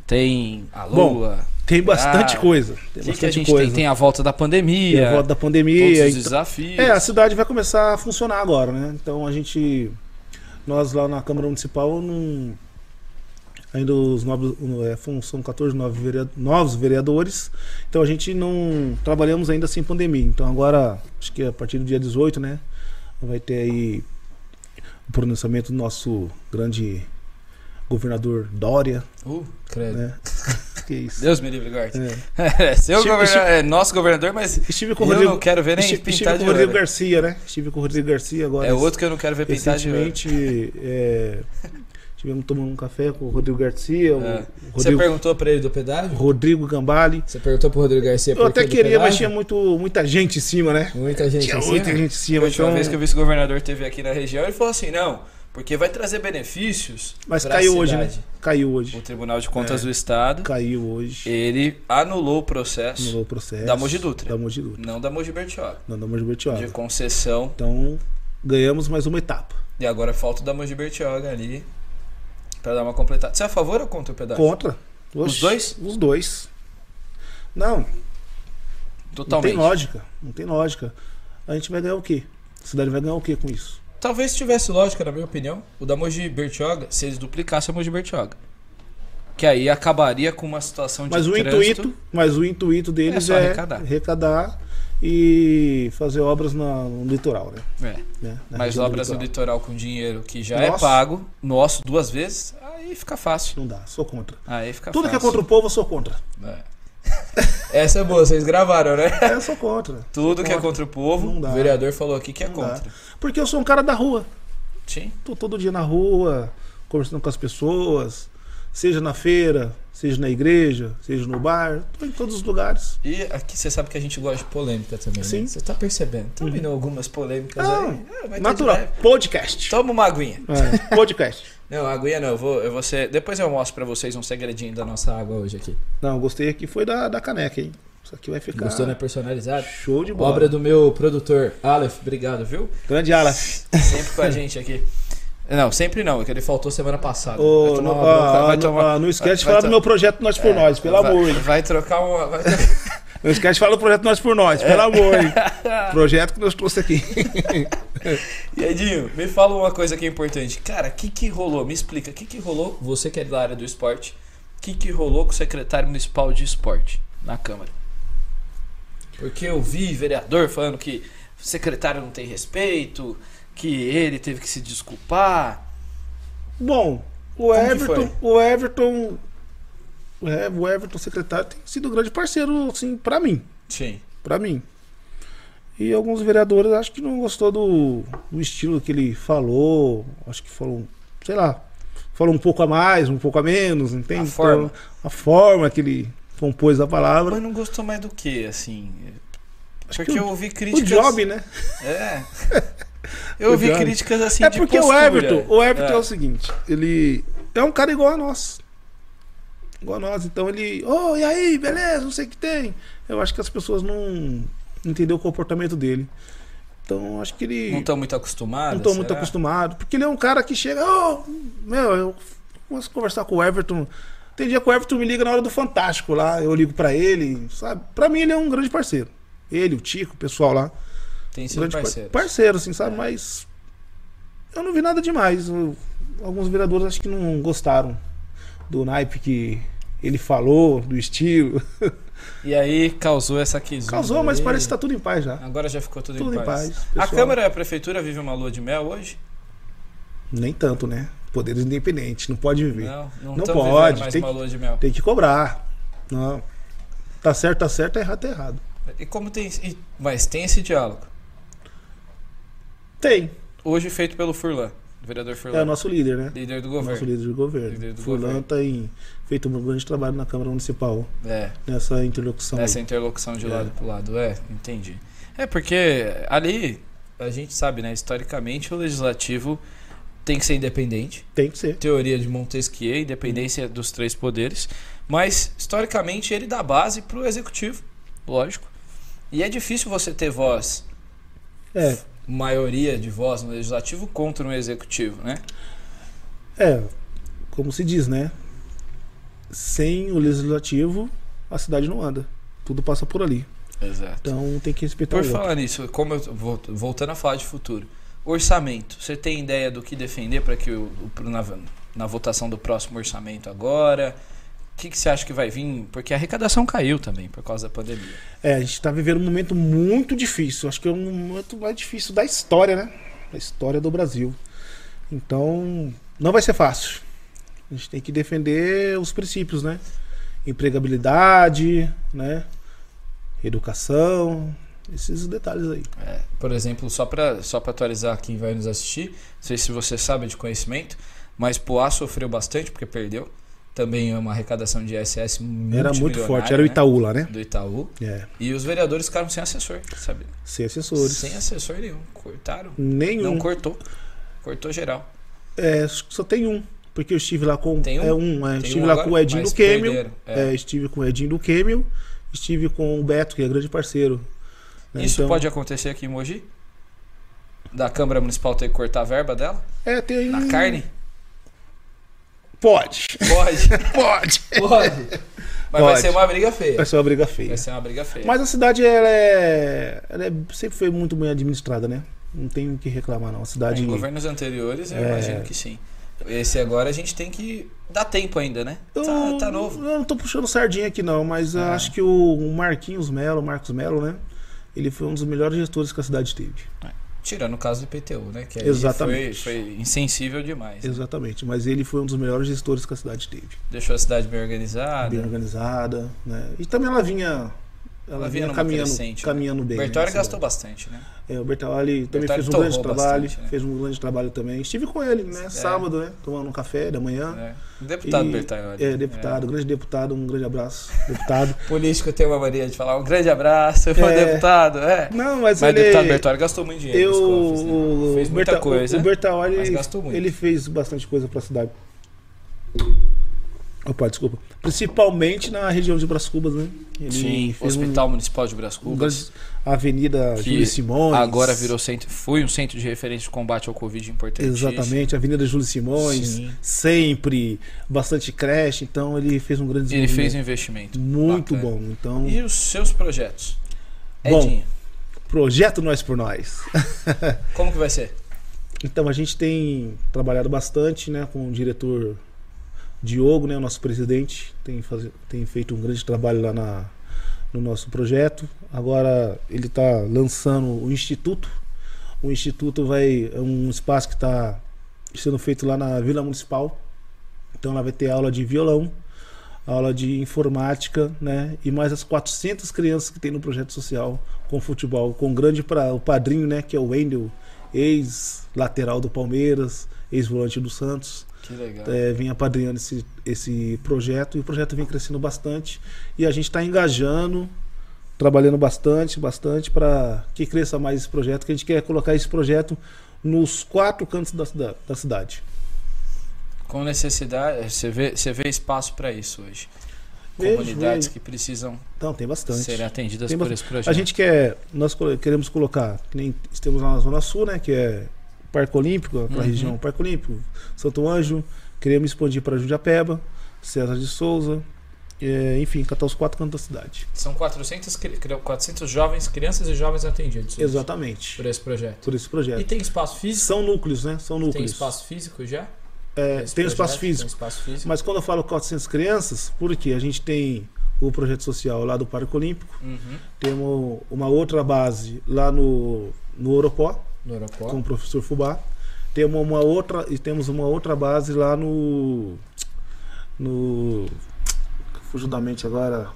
tem a Lua. Bom, tem bastante ah, coisa. Tem que bastante que a gente coisa. tem? Tem a volta da pandemia. Tem a volta da pandemia. Todos os então- desafios. É, a cidade vai começar a funcionar agora, né? Então a gente, nós lá na Câmara Municipal, não, ainda os novos, é, são quatorze novos vereadores, novos vereadores, então a gente não trabalhamos ainda sem pandemia. Então agora, acho que a partir do dia dezoito, né? Vai ter aí o pronunciamento do nosso grande governador Dória, Uh, credo. né? Que isso. Deus me livre, guarde. É. É, seu Estive- governador, é nosso governador, mas Estive com o eu Rodrigo, não quero ver nem estive, pintar estive de com o Rodrigo olho. Garcia, né? Estive com o Rodrigo Garcia agora. É outro que eu não quero ver pintar de olho. Recentemente, é, tivemos tomando um café com o Rodrigo Garcia, É. o Você Rodrigo, perguntou pra ele do pedágio? Rodrigo Gambale. Você perguntou pro Rodrigo Garcia Eu por até que do queria, mas pedágio? tinha muito, muita gente em cima, né? Muita gente Tinha assim, muita né? gente em A cima. última Então, vez que o vice-governador esteve aqui na região, ele falou assim, não, porque vai trazer benefícios mas pra caiu hoje, né? cidade. Caiu O hoje. Tribunal de Contas É. do Estado, Caiu hoje. ele anulou o processo, Anulou o processo. Da Mogi Dutra. Da Mogi Dutra. não da Mogi Bertioga, Não, da Mogi de Bertioga. concessão. Então, ganhamos mais uma etapa. E agora falta o da Mogi Bertioga ali pra dar uma completada. Você é a favor ou contra o pedágio? Contra. Os Oxe, dois? Os dois. Não, Totalmente. não tem lógica. Não tem lógica. A gente vai ganhar o quê? A cidade vai ganhar o quê com isso? Talvez tivesse lógica, na minha opinião, o da Mogi Bertioga, se eles duplicassem a Mogi Bertioga. Que aí acabaria com uma situação de Mas o trânsito. intuito, mas o intuito deles É só é, arrecadar. arrecadar e fazer obras na- no litoral, né? É. né? Na Mas região do obras no litoral. litoral com dinheiro que já é Nosso. pago, nosso, duas vezes, aí fica fácil. Não dá, sou contra. Aí fica Tudo que é fácil. contra o povo, eu sou contra. É. Essa é boa, vocês gravaram, né? É, eu sou contra. Tudo Sou que é contra o povo, Não dá. o vereador falou aqui que é Não dá. contra. Porque eu sou um cara da rua. Sim. Tô todo dia na rua, conversando com as pessoas, seja na feira, seja na igreja, seja no bar, tô em todos os lugares. E aqui você sabe que a gente gosta de polêmica também, Sim. né? Você tá percebendo. Tá vindo algumas polêmicas Não, aí. É, vai ter natural. de leve. Podcast. Toma uma aguinha. É, podcast. Não, aguinha não, eu vou, eu vou ser... Depois eu mostro pra vocês um segredinho da nossa água hoje aqui. Não, eu gostei aqui foi da, da caneca, hein? Isso aqui vai ficar Gostou, né? Personalizado. show de bola. Obra do meu produtor, Aleph. Obrigado, viu? Grande Aleph. Sempre com a gente aqui. Não, sempre não, é que ele faltou semana passada. Ô, Vai tomar não, uma bronca, ah, vai não, tomar- ah, não esquece de vai- falar vai do meu projeto Nós por É, Nós, pelo vai, amor. hein? Vai trocar uma... vai- Não esquece de falar do projeto Nós por Nós, pelo amor. Hein? Projeto que nós trouxe aqui. E Edinho, me fala uma coisa que é importante. Cara, o que que rolou? Me explica, o que que rolou? Você que é da área do esporte, o que que rolou com o secretário municipal de esporte na Câmara? Porque eu vi vereador falando que o secretário não tem respeito, que ele teve que se desculpar. Bom, o Como que Everton, foi? o Everton, o E- o Everton secretário tem sido um grande parceiro, assim, pra mim, Sim. pra mim. E alguns vereadores acho que não gostou do, do estilo que ele falou, acho que falou, sei lá, falou um pouco a mais, um pouco a menos, entende? A forma. Então, a forma que ele compôs a palavra. Mas não gostou mais do que, assim? Acho Porque que eu o- ouvi O críticas... job, né? É. Eu O ouvi job. críticas assim É de porque o postura. Everton, o Everton é. É. o seguinte, ele é um cara igual a nós. Igual a nós, então ele, oh, e aí, beleza, não sei o que tem. Eu acho que as pessoas não entenderam o comportamento dele. Então, acho que ele Não estão muito acostumados? não estão muito será? acostumados. Porque ele é um cara que chega, oh, meu, eu começo a conversar com o Everton. Tem dia que o Everton me liga na hora do Fantástico lá, eu ligo pra ele, sabe? Pra mim ele é um grande parceiro. Ele, o Tico, o pessoal lá. Tem sido Grande par- parceiro. parceiro, assim, sabe? É. Mas eu não vi nada demais. Eu- alguns vereadores acho que não gostaram do naipe que ele falou, do estilo. E aí causou essa quizumba. Causou, mas aí. parece que tá tudo em paz já. Agora já ficou tudo, Tudo em em paz. paz, A pessoal. Câmara e a Prefeitura vivem uma lua de mel hoje? Nem tanto, né? Poderes independentes, não pode viver. Não, não, Não tão pode, vivendo mais tem uma que- lua de mel. Tem que cobrar. Não. Tá certo, tá certo, tá errado, tá errado. E como tem... e- Mas tem esse diálogo. Tem. Hoje feito pelo Furlan, o vereador Furlan. É o nosso líder, né? Líder do O nosso governo. líder de governo. Líder do Furlan governo. tá em, feito um grande trabalho na Câmara Municipal É, nessa interlocução. nessa aí. interlocução de É. lado pro lado. É, entendi. É porque ali, a gente sabe, né? Historicamente, o Legislativo tem que ser independente. Tem que ser. Teoria de Montesquieu, independência dos três poderes, mas historicamente ele dá base para o executivo, lógico. E é difícil você ter voz, É. maioria de voz no legislativo contra um executivo, né? É, como se diz, né? sem o legislativo, a cidade não anda. Tudo passa por ali. Exato. Então tem que respeitar Por o outro. falar nisso, como eu vou voltando a falar de futuro, orçamento, você tem ideia do que defender para que o, o na, na votação do próximo orçamento agora? O que, que você acha que vai vir? Porque a arrecadação caiu também por causa da pandemia. É, a gente está vivendo um momento muito difícil. Acho que é um momento mais difícil da história, né? Da história do Brasil. Então, não vai ser fácil. A gente tem que defender os princípios, né? Empregabilidade, né? Educação, esses detalhes aí. É, por exemplo, só para só para atualizar quem vai nos assistir, não sei se você sabe de conhecimento, mas Poá sofreu bastante porque perdeu. Também é uma arrecadação de I S S Era muito forte, era o Itaú lá, né? Do Itaú. É. E os vereadores ficaram sem assessor, sabe? Sem assessores. Sem assessor nenhum. Cortaram. Nenhum. Não cortou. Cortou geral. É, só tem um. Porque eu estive lá com. Tem um? É um, é, Tem estive um lá agora, com o Edinho mas do Kemel. perderam, é. É, estive com o Edinho do Kemel. Estive com o Beto, que é grande parceiro. Né? Isso Então, pode acontecer aqui em Mogi? Da Câmara Municipal ter que cortar a verba dela? É, tem. Na carne? Pode. Pode. Pode. Pode. Mas vai Pode. ser uma briga feia. Vai ser uma briga feia. Vai ser uma briga feia. Mas a cidade, ela é, ela é. Sempre foi muito bem administrada, né? Não tem o que reclamar, não. A cidade. Em governos anteriores, eu É. imagino que sim. Esse agora a gente tem que dar tempo ainda, né? Eu, Tá, tá novo. Eu não tô puxando sardinha aqui, não, mas eu Ah. acho que o Marquinhos Melo, Marcos Melo, né? Ele foi um dos melhores gestores que a cidade teve. Tirando o caso do I P T U, né? Que aí Exatamente. Foi, foi insensível demais. Né? Exatamente, mas ele foi um dos melhores gestores que a cidade teve. Deixou a cidade bem organizada. Bem organizada, né? E também ela vinha, ela Ela vinha vinha numa caminhando, crescente, caminhando O bem. Bertoli né, gastou cidade. bastante, né? É, o Bertoli também Bertoli fez um grande torrou trabalho, bastante, né? fez um grande trabalho também. Estive com ele, né? Sábado, né? Tomando um café da manhã. É. Deputado E- Bertoli. É, deputado, grande deputado, um grande abraço, deputado. Político tem uma mania de falar um grande abraço, É. deputado, é. Não, mas, Mas o ele... deputado Bertoli gastou muito dinheiro Eu, nos cofres, né? o, Fez o muita Berta- coisa, O Bertoli, mas gastou muito. ele fez bastante coisa para a cidade. Opa, desculpa. Principalmente na região de Brás Cubas, né? Ele Sim, fez um- Hospital Municipal de Brás um Cubas, grande- a Avenida que Júlio Simões. agora virou centro, foi um centro de referência de combate ao Covid importante. Exatamente, a Avenida Júlio Simões, Sim. sempre, bastante creche, então ele fez um grande Ele fez um desenvolvimento investimento. muito bacana. bom. Então, E os seus projetos? Bom. Edinho, projeto Nós por Nós. como que vai ser? Então a gente tem trabalhado bastante, né, com o diretor Diogo, né, o nosso presidente, tem, faz... tem feito um grande trabalho lá na... no nosso projeto. Agora ele está lançando o Instituto. O Instituto vai é um espaço que está sendo feito lá na Vila Municipal. Então ela vai ter aula de violão, aula de informática, né, e mais as quatrocentas crianças que tem no projeto social com futebol, com o grande pra... o padrinho, né, que é o Wendel, ex-lateral do Palmeiras, ex-volante do Santos. Que legal. É, vem apadrinhando esse, esse projeto, e o projeto vem crescendo bastante, e a gente está engajando, trabalhando bastante, bastante para que cresça mais esse projeto, que a gente quer colocar esse projeto nos quatro cantos da, cida- da cidade. Com necessidade, você vê, você vê espaço para isso hoje. Vejo, Comunidades vejo. que precisam Então, tem bastante. serem atendidas Tem por bastante. esse projeto. A gente quer, nós colo- queremos colocar, que nem temos lá na Zona Sul, né, que é Parque Olímpico, aquela Uhum. região Parque Olímpico, Santo Anjo, queremos expandir para Jundiapeba, César de Souza, é, enfim, catar os quatro cantos da cidade. São quatrocentos, cri- cri- quatrocentos jovens, crianças e jovens atendidos hoje Exatamente, por esse projeto. por esse E projeto. tem espaço físico? São núcleos, né? São núcleos. Tem espaço físico já? É, Esse tem o projeto espaço físico. Tem espaço físico. Mas quando eu falo quatrocentas crianças, porque a gente tem o projeto social lá do Parque Olímpico, Uhum. temos uma outra base lá no, no Oropó, No Aeroporto. com o professor Fubá. Temos uma outra, e temos uma outra base lá no. No. Fugiu da mente agora.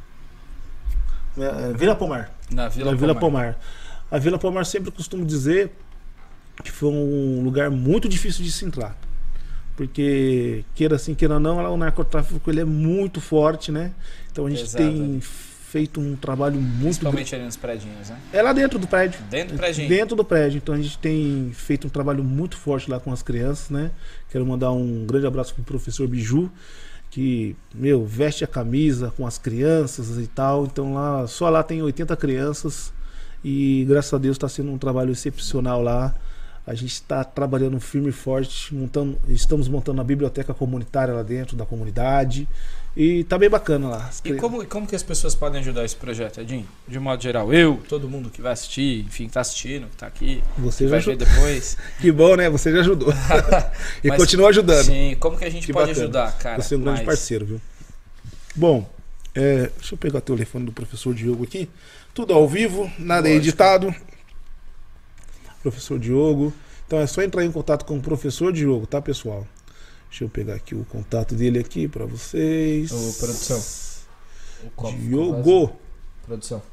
É, é, Vila Pomar. Na Vila, Na Vila Pomar. Pomar. A Vila Pomar sempre costumo dizer que foi um lugar muito difícil de se entrar. Porque, queira assim, queira não, lá o narcotráfico ele é muito forte, né? Então a gente Pesado, tem né? feito um trabalho muito grande. Principalmente ali nos predinhos, né? É lá dentro do prédio. Dentro do predinho. Dentro do prédio. Então a gente tem feito um trabalho muito forte lá com as crianças, né? Quero mandar um grande abraço pro professor Biju, que, meu, veste a camisa com as crianças e tal. Então lá, só lá tem oitenta crianças e graças a Deus está sendo um trabalho excepcional lá. A gente está trabalhando firme e forte, montando, estamos montando a biblioteca comunitária lá dentro da comunidade. E tá bem bacana lá. E como, como que as pessoas podem ajudar esse projeto, Edinho? De modo geral, eu, todo mundo que vai assistir, enfim, que tá assistindo, que tá aqui, Você que vai já ver depois. Que bom, né? Você já ajudou. E Mas, continua ajudando. Sim, como que a gente Que pode bacana. ajudar, cara? Você é um grande mais? parceiro, viu? Bom, é, deixa eu pegar o telefone do professor Diogo aqui. Tudo ao vivo, nada é Lógico. editado. Professor Diogo. Então é só entrar em contato com o professor Diogo, tá, pessoal? Deixa eu pegar aqui o contato dele aqui pra vocês. Ô, produção. O copo ficou vazio. Diogo. Produção.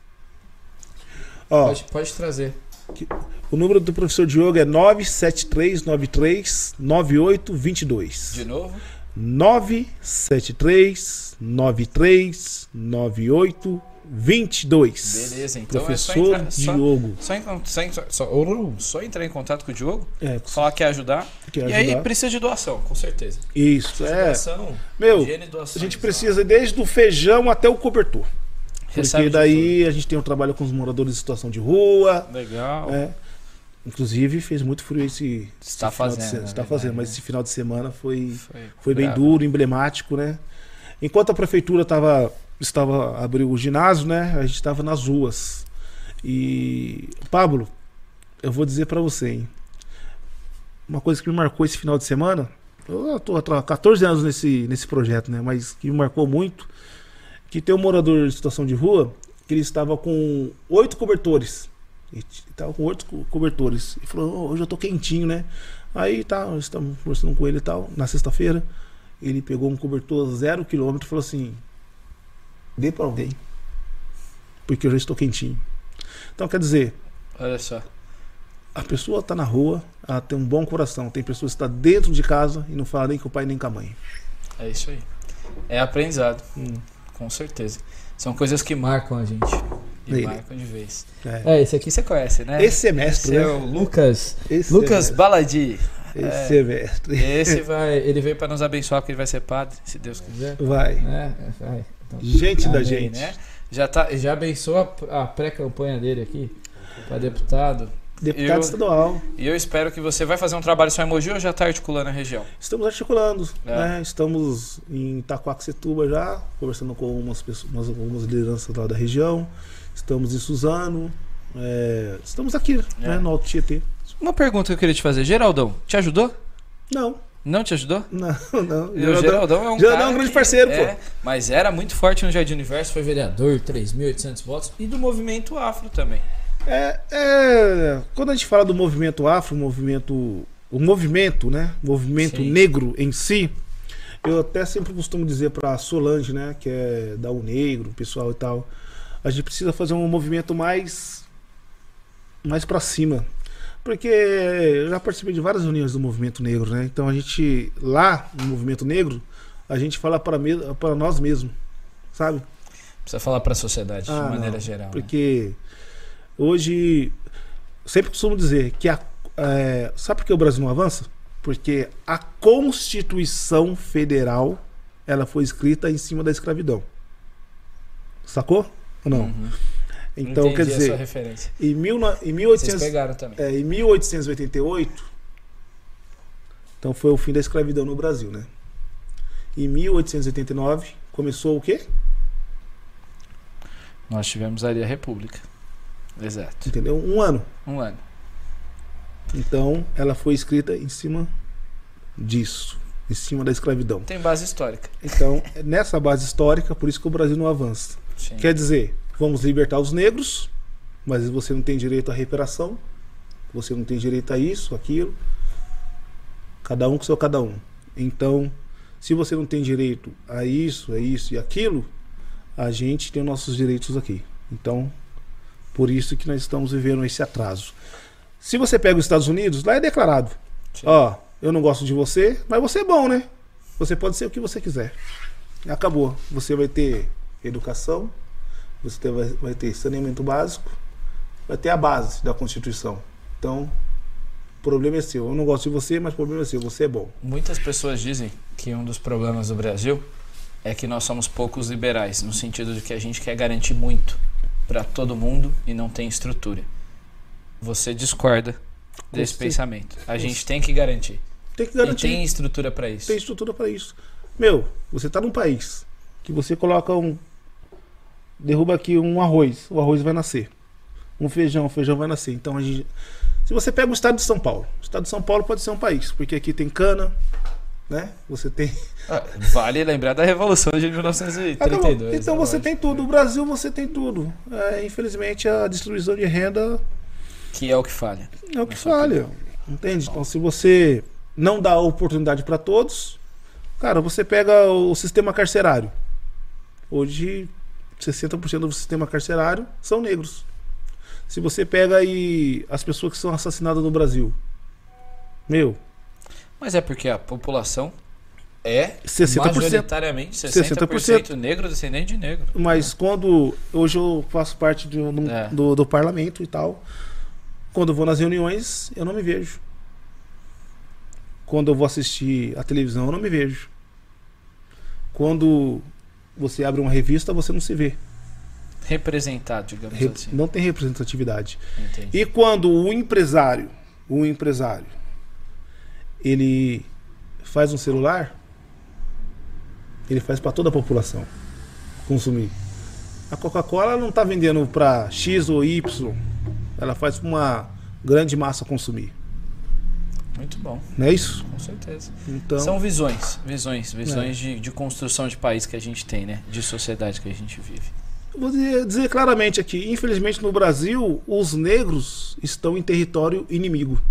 Ó, Pode, pode trazer. o número do professor Diogo é nove sete três nove três nove oito dois dois. De novo? nove sete três nove três nove oito dois dois. Beleza, então Professor é só entrar, só, Diogo. só, en- só, en- só, ou- só entrar em contato com o Diogo, É, falar que quer ajudar. quer E aí ajudar. precisa de doação, com certeza. Isso, é. Doação, Meu, higiene e a doações, gente ó. precisa desde o feijão até o cobertor. Recebe Porque de daí a gente tem um trabalho com os moradores em situação de rua. tudo. Legal. É. Inclusive fez muito frio esse, Está esse final de fazendo, se- na Está verdade, fazendo, mas né? esse final de semana foi, Foi, foi bem brabo. duro, emblemático, né? Enquanto a prefeitura tava, estava abriu o ginásio, né? A gente estava nas ruas. E Pablo, eu vou dizer pra você, hein? Uma coisa que me marcou esse final de semana, eu tô há quatorze anos nesse, nesse projeto, né? Mas que me marcou muito, que tem um morador em situação de rua que ele estava com oito cobertores. Ele estava com oito co- cobertores. Ele falou, "Oh, hoje eu tô quentinho, né?" Aí tá, nós estamos conversando com ele e tal, na sexta-feira. Ele pegou um cobertor zero quilômetro e falou assim: dê pra alguém, porque eu já estou quentinho. Então quer dizer, Olha só. a pessoa tá na rua, ela tem um bom coração. Tem pessoas que estão dentro de casa e não fala nem com o pai nem com a mãe. É isso aí. É aprendizado, Hum, com certeza. São coisas que Marcam a gente. E Ele. marcam de vez. é. É, esse Aqui aqui. você conhece, né? Esse semestre, Esse é né? o Lu- Lucas. Esse Lucas semestre. Baladi. Esse é. semestre. Esse vai, ele veio para nos abençoar porque ele vai ser padre, se Deus quiser. Vai. É, vai. Então, Gente da amém, gente. Né? Já tá, já abençoa a, a pré-campanha dele aqui para deputado. Deputado Eu- estadual. e eu espero que você vai fazer um trabalho só em Mogi ou já está articulando a região? Estamos articulando, É. né? Estamos em Itaquaquecetuba já, conversando com algumas pessoas, umas- algumas lideranças lá da região. Estamos em Suzano. é, Estamos aqui, É. né, no Alto Tietê. Uma pergunta que eu queria te fazer, Geraldão, te ajudou? Não, Não te ajudou? não, não. E o Geraldão é um Geraldão cara é um grande que- parceiro, é, pô. mas era muito forte no Jardim Universo, foi Foi vereador, três mil e oitocentos votos. e do movimento afro também. É, é, quando a gente fala do movimento afro, o movimento, o movimento, né, o movimento Sim. negro em si, eu até sempre costumo dizer para Solange, né, que é da O Negro, o pessoal e tal, a gente precisa fazer um movimento mais mais para cima, porque eu já participei de várias reuniões do movimento negro, né? Então a gente lá no movimento negro, a gente fala para me- para nós mesmos, sabe? Precisa falar para a sociedade, Ah, de maneira não, geral. né? Porque hoje, sempre costumo dizer que a, é, sabe por que o Brasil não avança? Porque a Constituição Federal ela foi escrita em cima da escravidão. Sacou? Ou não? Uhum. Então, Entendi quer a sua dizer, referência. em, mil, no- em, mil Vocês oitocentos, pegaram também. é, em mil oitocentos e oitenta e oito, então foi o fim da escravidão no Brasil, né? Em mil oitocentos e oitenta e nove, começou o quê? Nós tivemos ali a República. Exato. Entendeu? Um ano. Um ano. Então, ela foi escrita em cima disso, em cima da escravidão. Tem base histórica. Então, nessa base histórica, por isso que o Brasil não avança. Sim. Quer dizer, vamos libertar os negros, mas você não tem direito à reparação, você não tem direito a isso, aquilo. Cada um com seu cada um. Então, se você não tem direito a isso, a isso e aquilo, a gente tem os nossos direitos aqui. Então, por isso que nós estamos vivendo esse atraso. Se você pega os Estados Unidos, lá é declarado. Sim. Ó, eu não gosto de você, mas você é bom, né? Você pode ser o que você quiser. Acabou. Você vai ter educação, você ter- vai, vai ter saneamento básico, vai ter a base da Constituição. Então, o problema é seu. Eu não gosto de você, mas o problema é seu. Você é bom. Muitas pessoas dizem que um dos problemas do Brasil é que nós somos poucos liberais, no sentido de que a gente quer garantir muito para todo mundo e não tem estrutura. Você discorda desse Com pensamento. A Com gente tem que garantir. Tem que garantir. E tem estrutura para isso. Tem estrutura para isso. Meu, você tá num país que você coloca um... Derruba aqui um arroz, o arroz vai nascer. Um feijão, o feijão vai nascer. Então a gente... Se você pega o estado de São Paulo, o estado de São Paulo pode ser um país, porque aqui tem cana, né? Você tem... Ah, vale lembrar da Revolução de mil novecentos e trinta e dois. Então você tem tudo. O Brasil você tem tudo. É, infelizmente a distribuição de renda... Que é o que falha. É o que falha. Entende? Então se você não dá oportunidade para todos, cara, você pega o sistema carcerário. Hoje, sessenta por cento do sistema carcerário são negros. Se você pega aí as pessoas que são assassinadas no Brasil, meu... Mas é porque a população é sessenta por cento, majoritariamente sessenta por cento negro, descendente de negro. Mas quando... Hoje eu faço parte de um, É. do, do parlamento e tal. Quando eu vou nas reuniões, eu não me vejo. Quando eu vou assistir a televisão, eu não me vejo. Quando você abre uma revista, você não se vê. Representado, digamos Re- assim. Não tem representatividade. Entendi. E quando o empresário, o empresário, ele faz um celular, ele faz para toda a população consumir. A Coca-Cola não está vendendo para X ou Y, ela faz para uma grande massa consumir. Muito bom, Não é isso? com certeza. Então, São visões, visões, visões É. de, de construção de país que a gente tem, né? De sociedade que a gente vive. vou dizer, dizer claramente aqui, infelizmente no Brasil, os negros estão em território inimigo.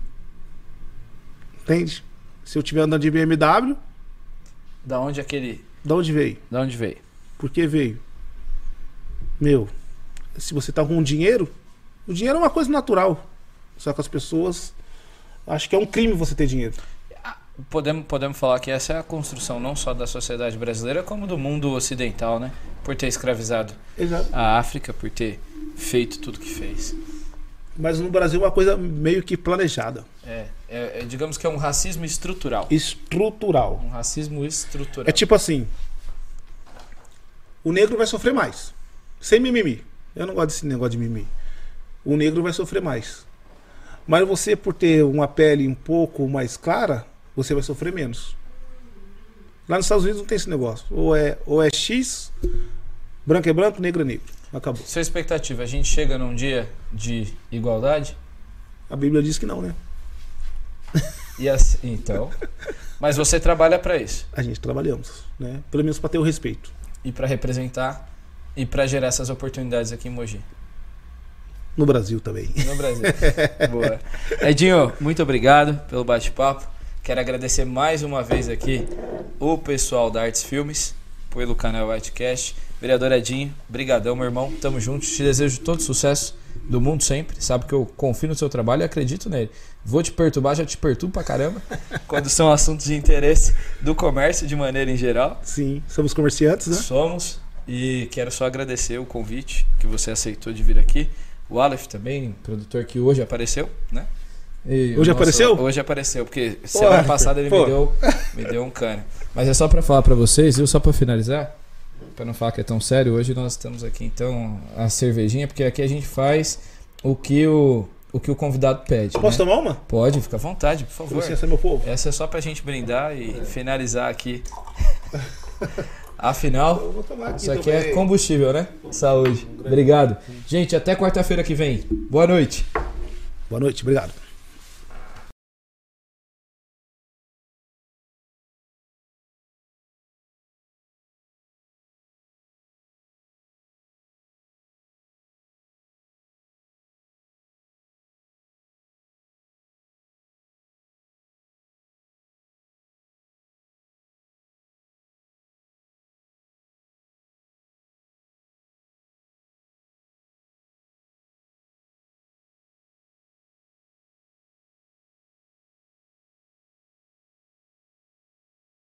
Entende? Se eu estiver andando de B M W, Da onde aquele. de onde veio? Da onde veio? Por que veio? Meu, se você tá com dinheiro, o dinheiro é uma coisa natural. Só que as pessoas acham que é um crime você ter dinheiro. Podemos, podemos falar que essa é a construção não só da sociedade brasileira, como do mundo ocidental, né? Por ter escravizado Exato. a África, por ter feito tudo que fez. Mas no Brasil é uma coisa meio que planejada. É, é, é, digamos que é um racismo estrutural. Estrutural. Um racismo estrutural. É tipo assim, o negro vai sofrer mais. Sem mimimi. Eu não gosto desse negócio de mimimi. O negro vai sofrer mais. Mas você, por ter uma pele um pouco mais clara, você vai sofrer menos. Lá nos Estados Unidos não tem esse negócio. Ou é, ou é X, branco é branco, negro é negro. Acabou. Sua expectativa, a gente chega num dia de igualdade? A Bíblia diz que não, né? E assim, então. Mas você trabalha para isso. A gente trabalhamos, né? Pelo menos para ter o respeito. E para representar e para gerar essas oportunidades aqui em Mogi. No Brasil também. No Brasil. Boa. Edinho, muito obrigado pelo bate-papo. Quero agradecer mais uma vez aqui o pessoal da Artes Filmes pelo canal Whitecast. Vereador Edinho, brigadão, meu irmão. Tamo junto. Te desejo todo sucesso do mundo sempre. Sabe que eu confio no seu trabalho e acredito nele. Vou te perturbar, já te perturbo pra caramba. Quando são assuntos de interesse do comércio de maneira em geral. Sim, somos comerciantes, né? Somos. E quero só agradecer o convite que você aceitou de vir aqui. O Aleph também, produtor que hoje apareceu, né? E Hoje o apareceu? Hoje apareceu, porque semana Aleph, passada ele pô. me deu, me deu um cano. Mas é só pra falar pra vocês, viu? Só pra finalizar, pra não falar que é tão sério, hoje nós estamos aqui então a cervejinha, porque aqui a gente faz o que o, o, que o convidado pede. Posso né? tomar uma? Pode, fica à vontade, por Com favor. licença, meu povo. Essa é só pra gente brindar e finalizar aqui. Afinal, Eu vou tomar aqui isso aqui é também. combustível, né? Saúde. Obrigado. Gente, até quarta-feira que vem. Boa noite. Boa noite, obrigado.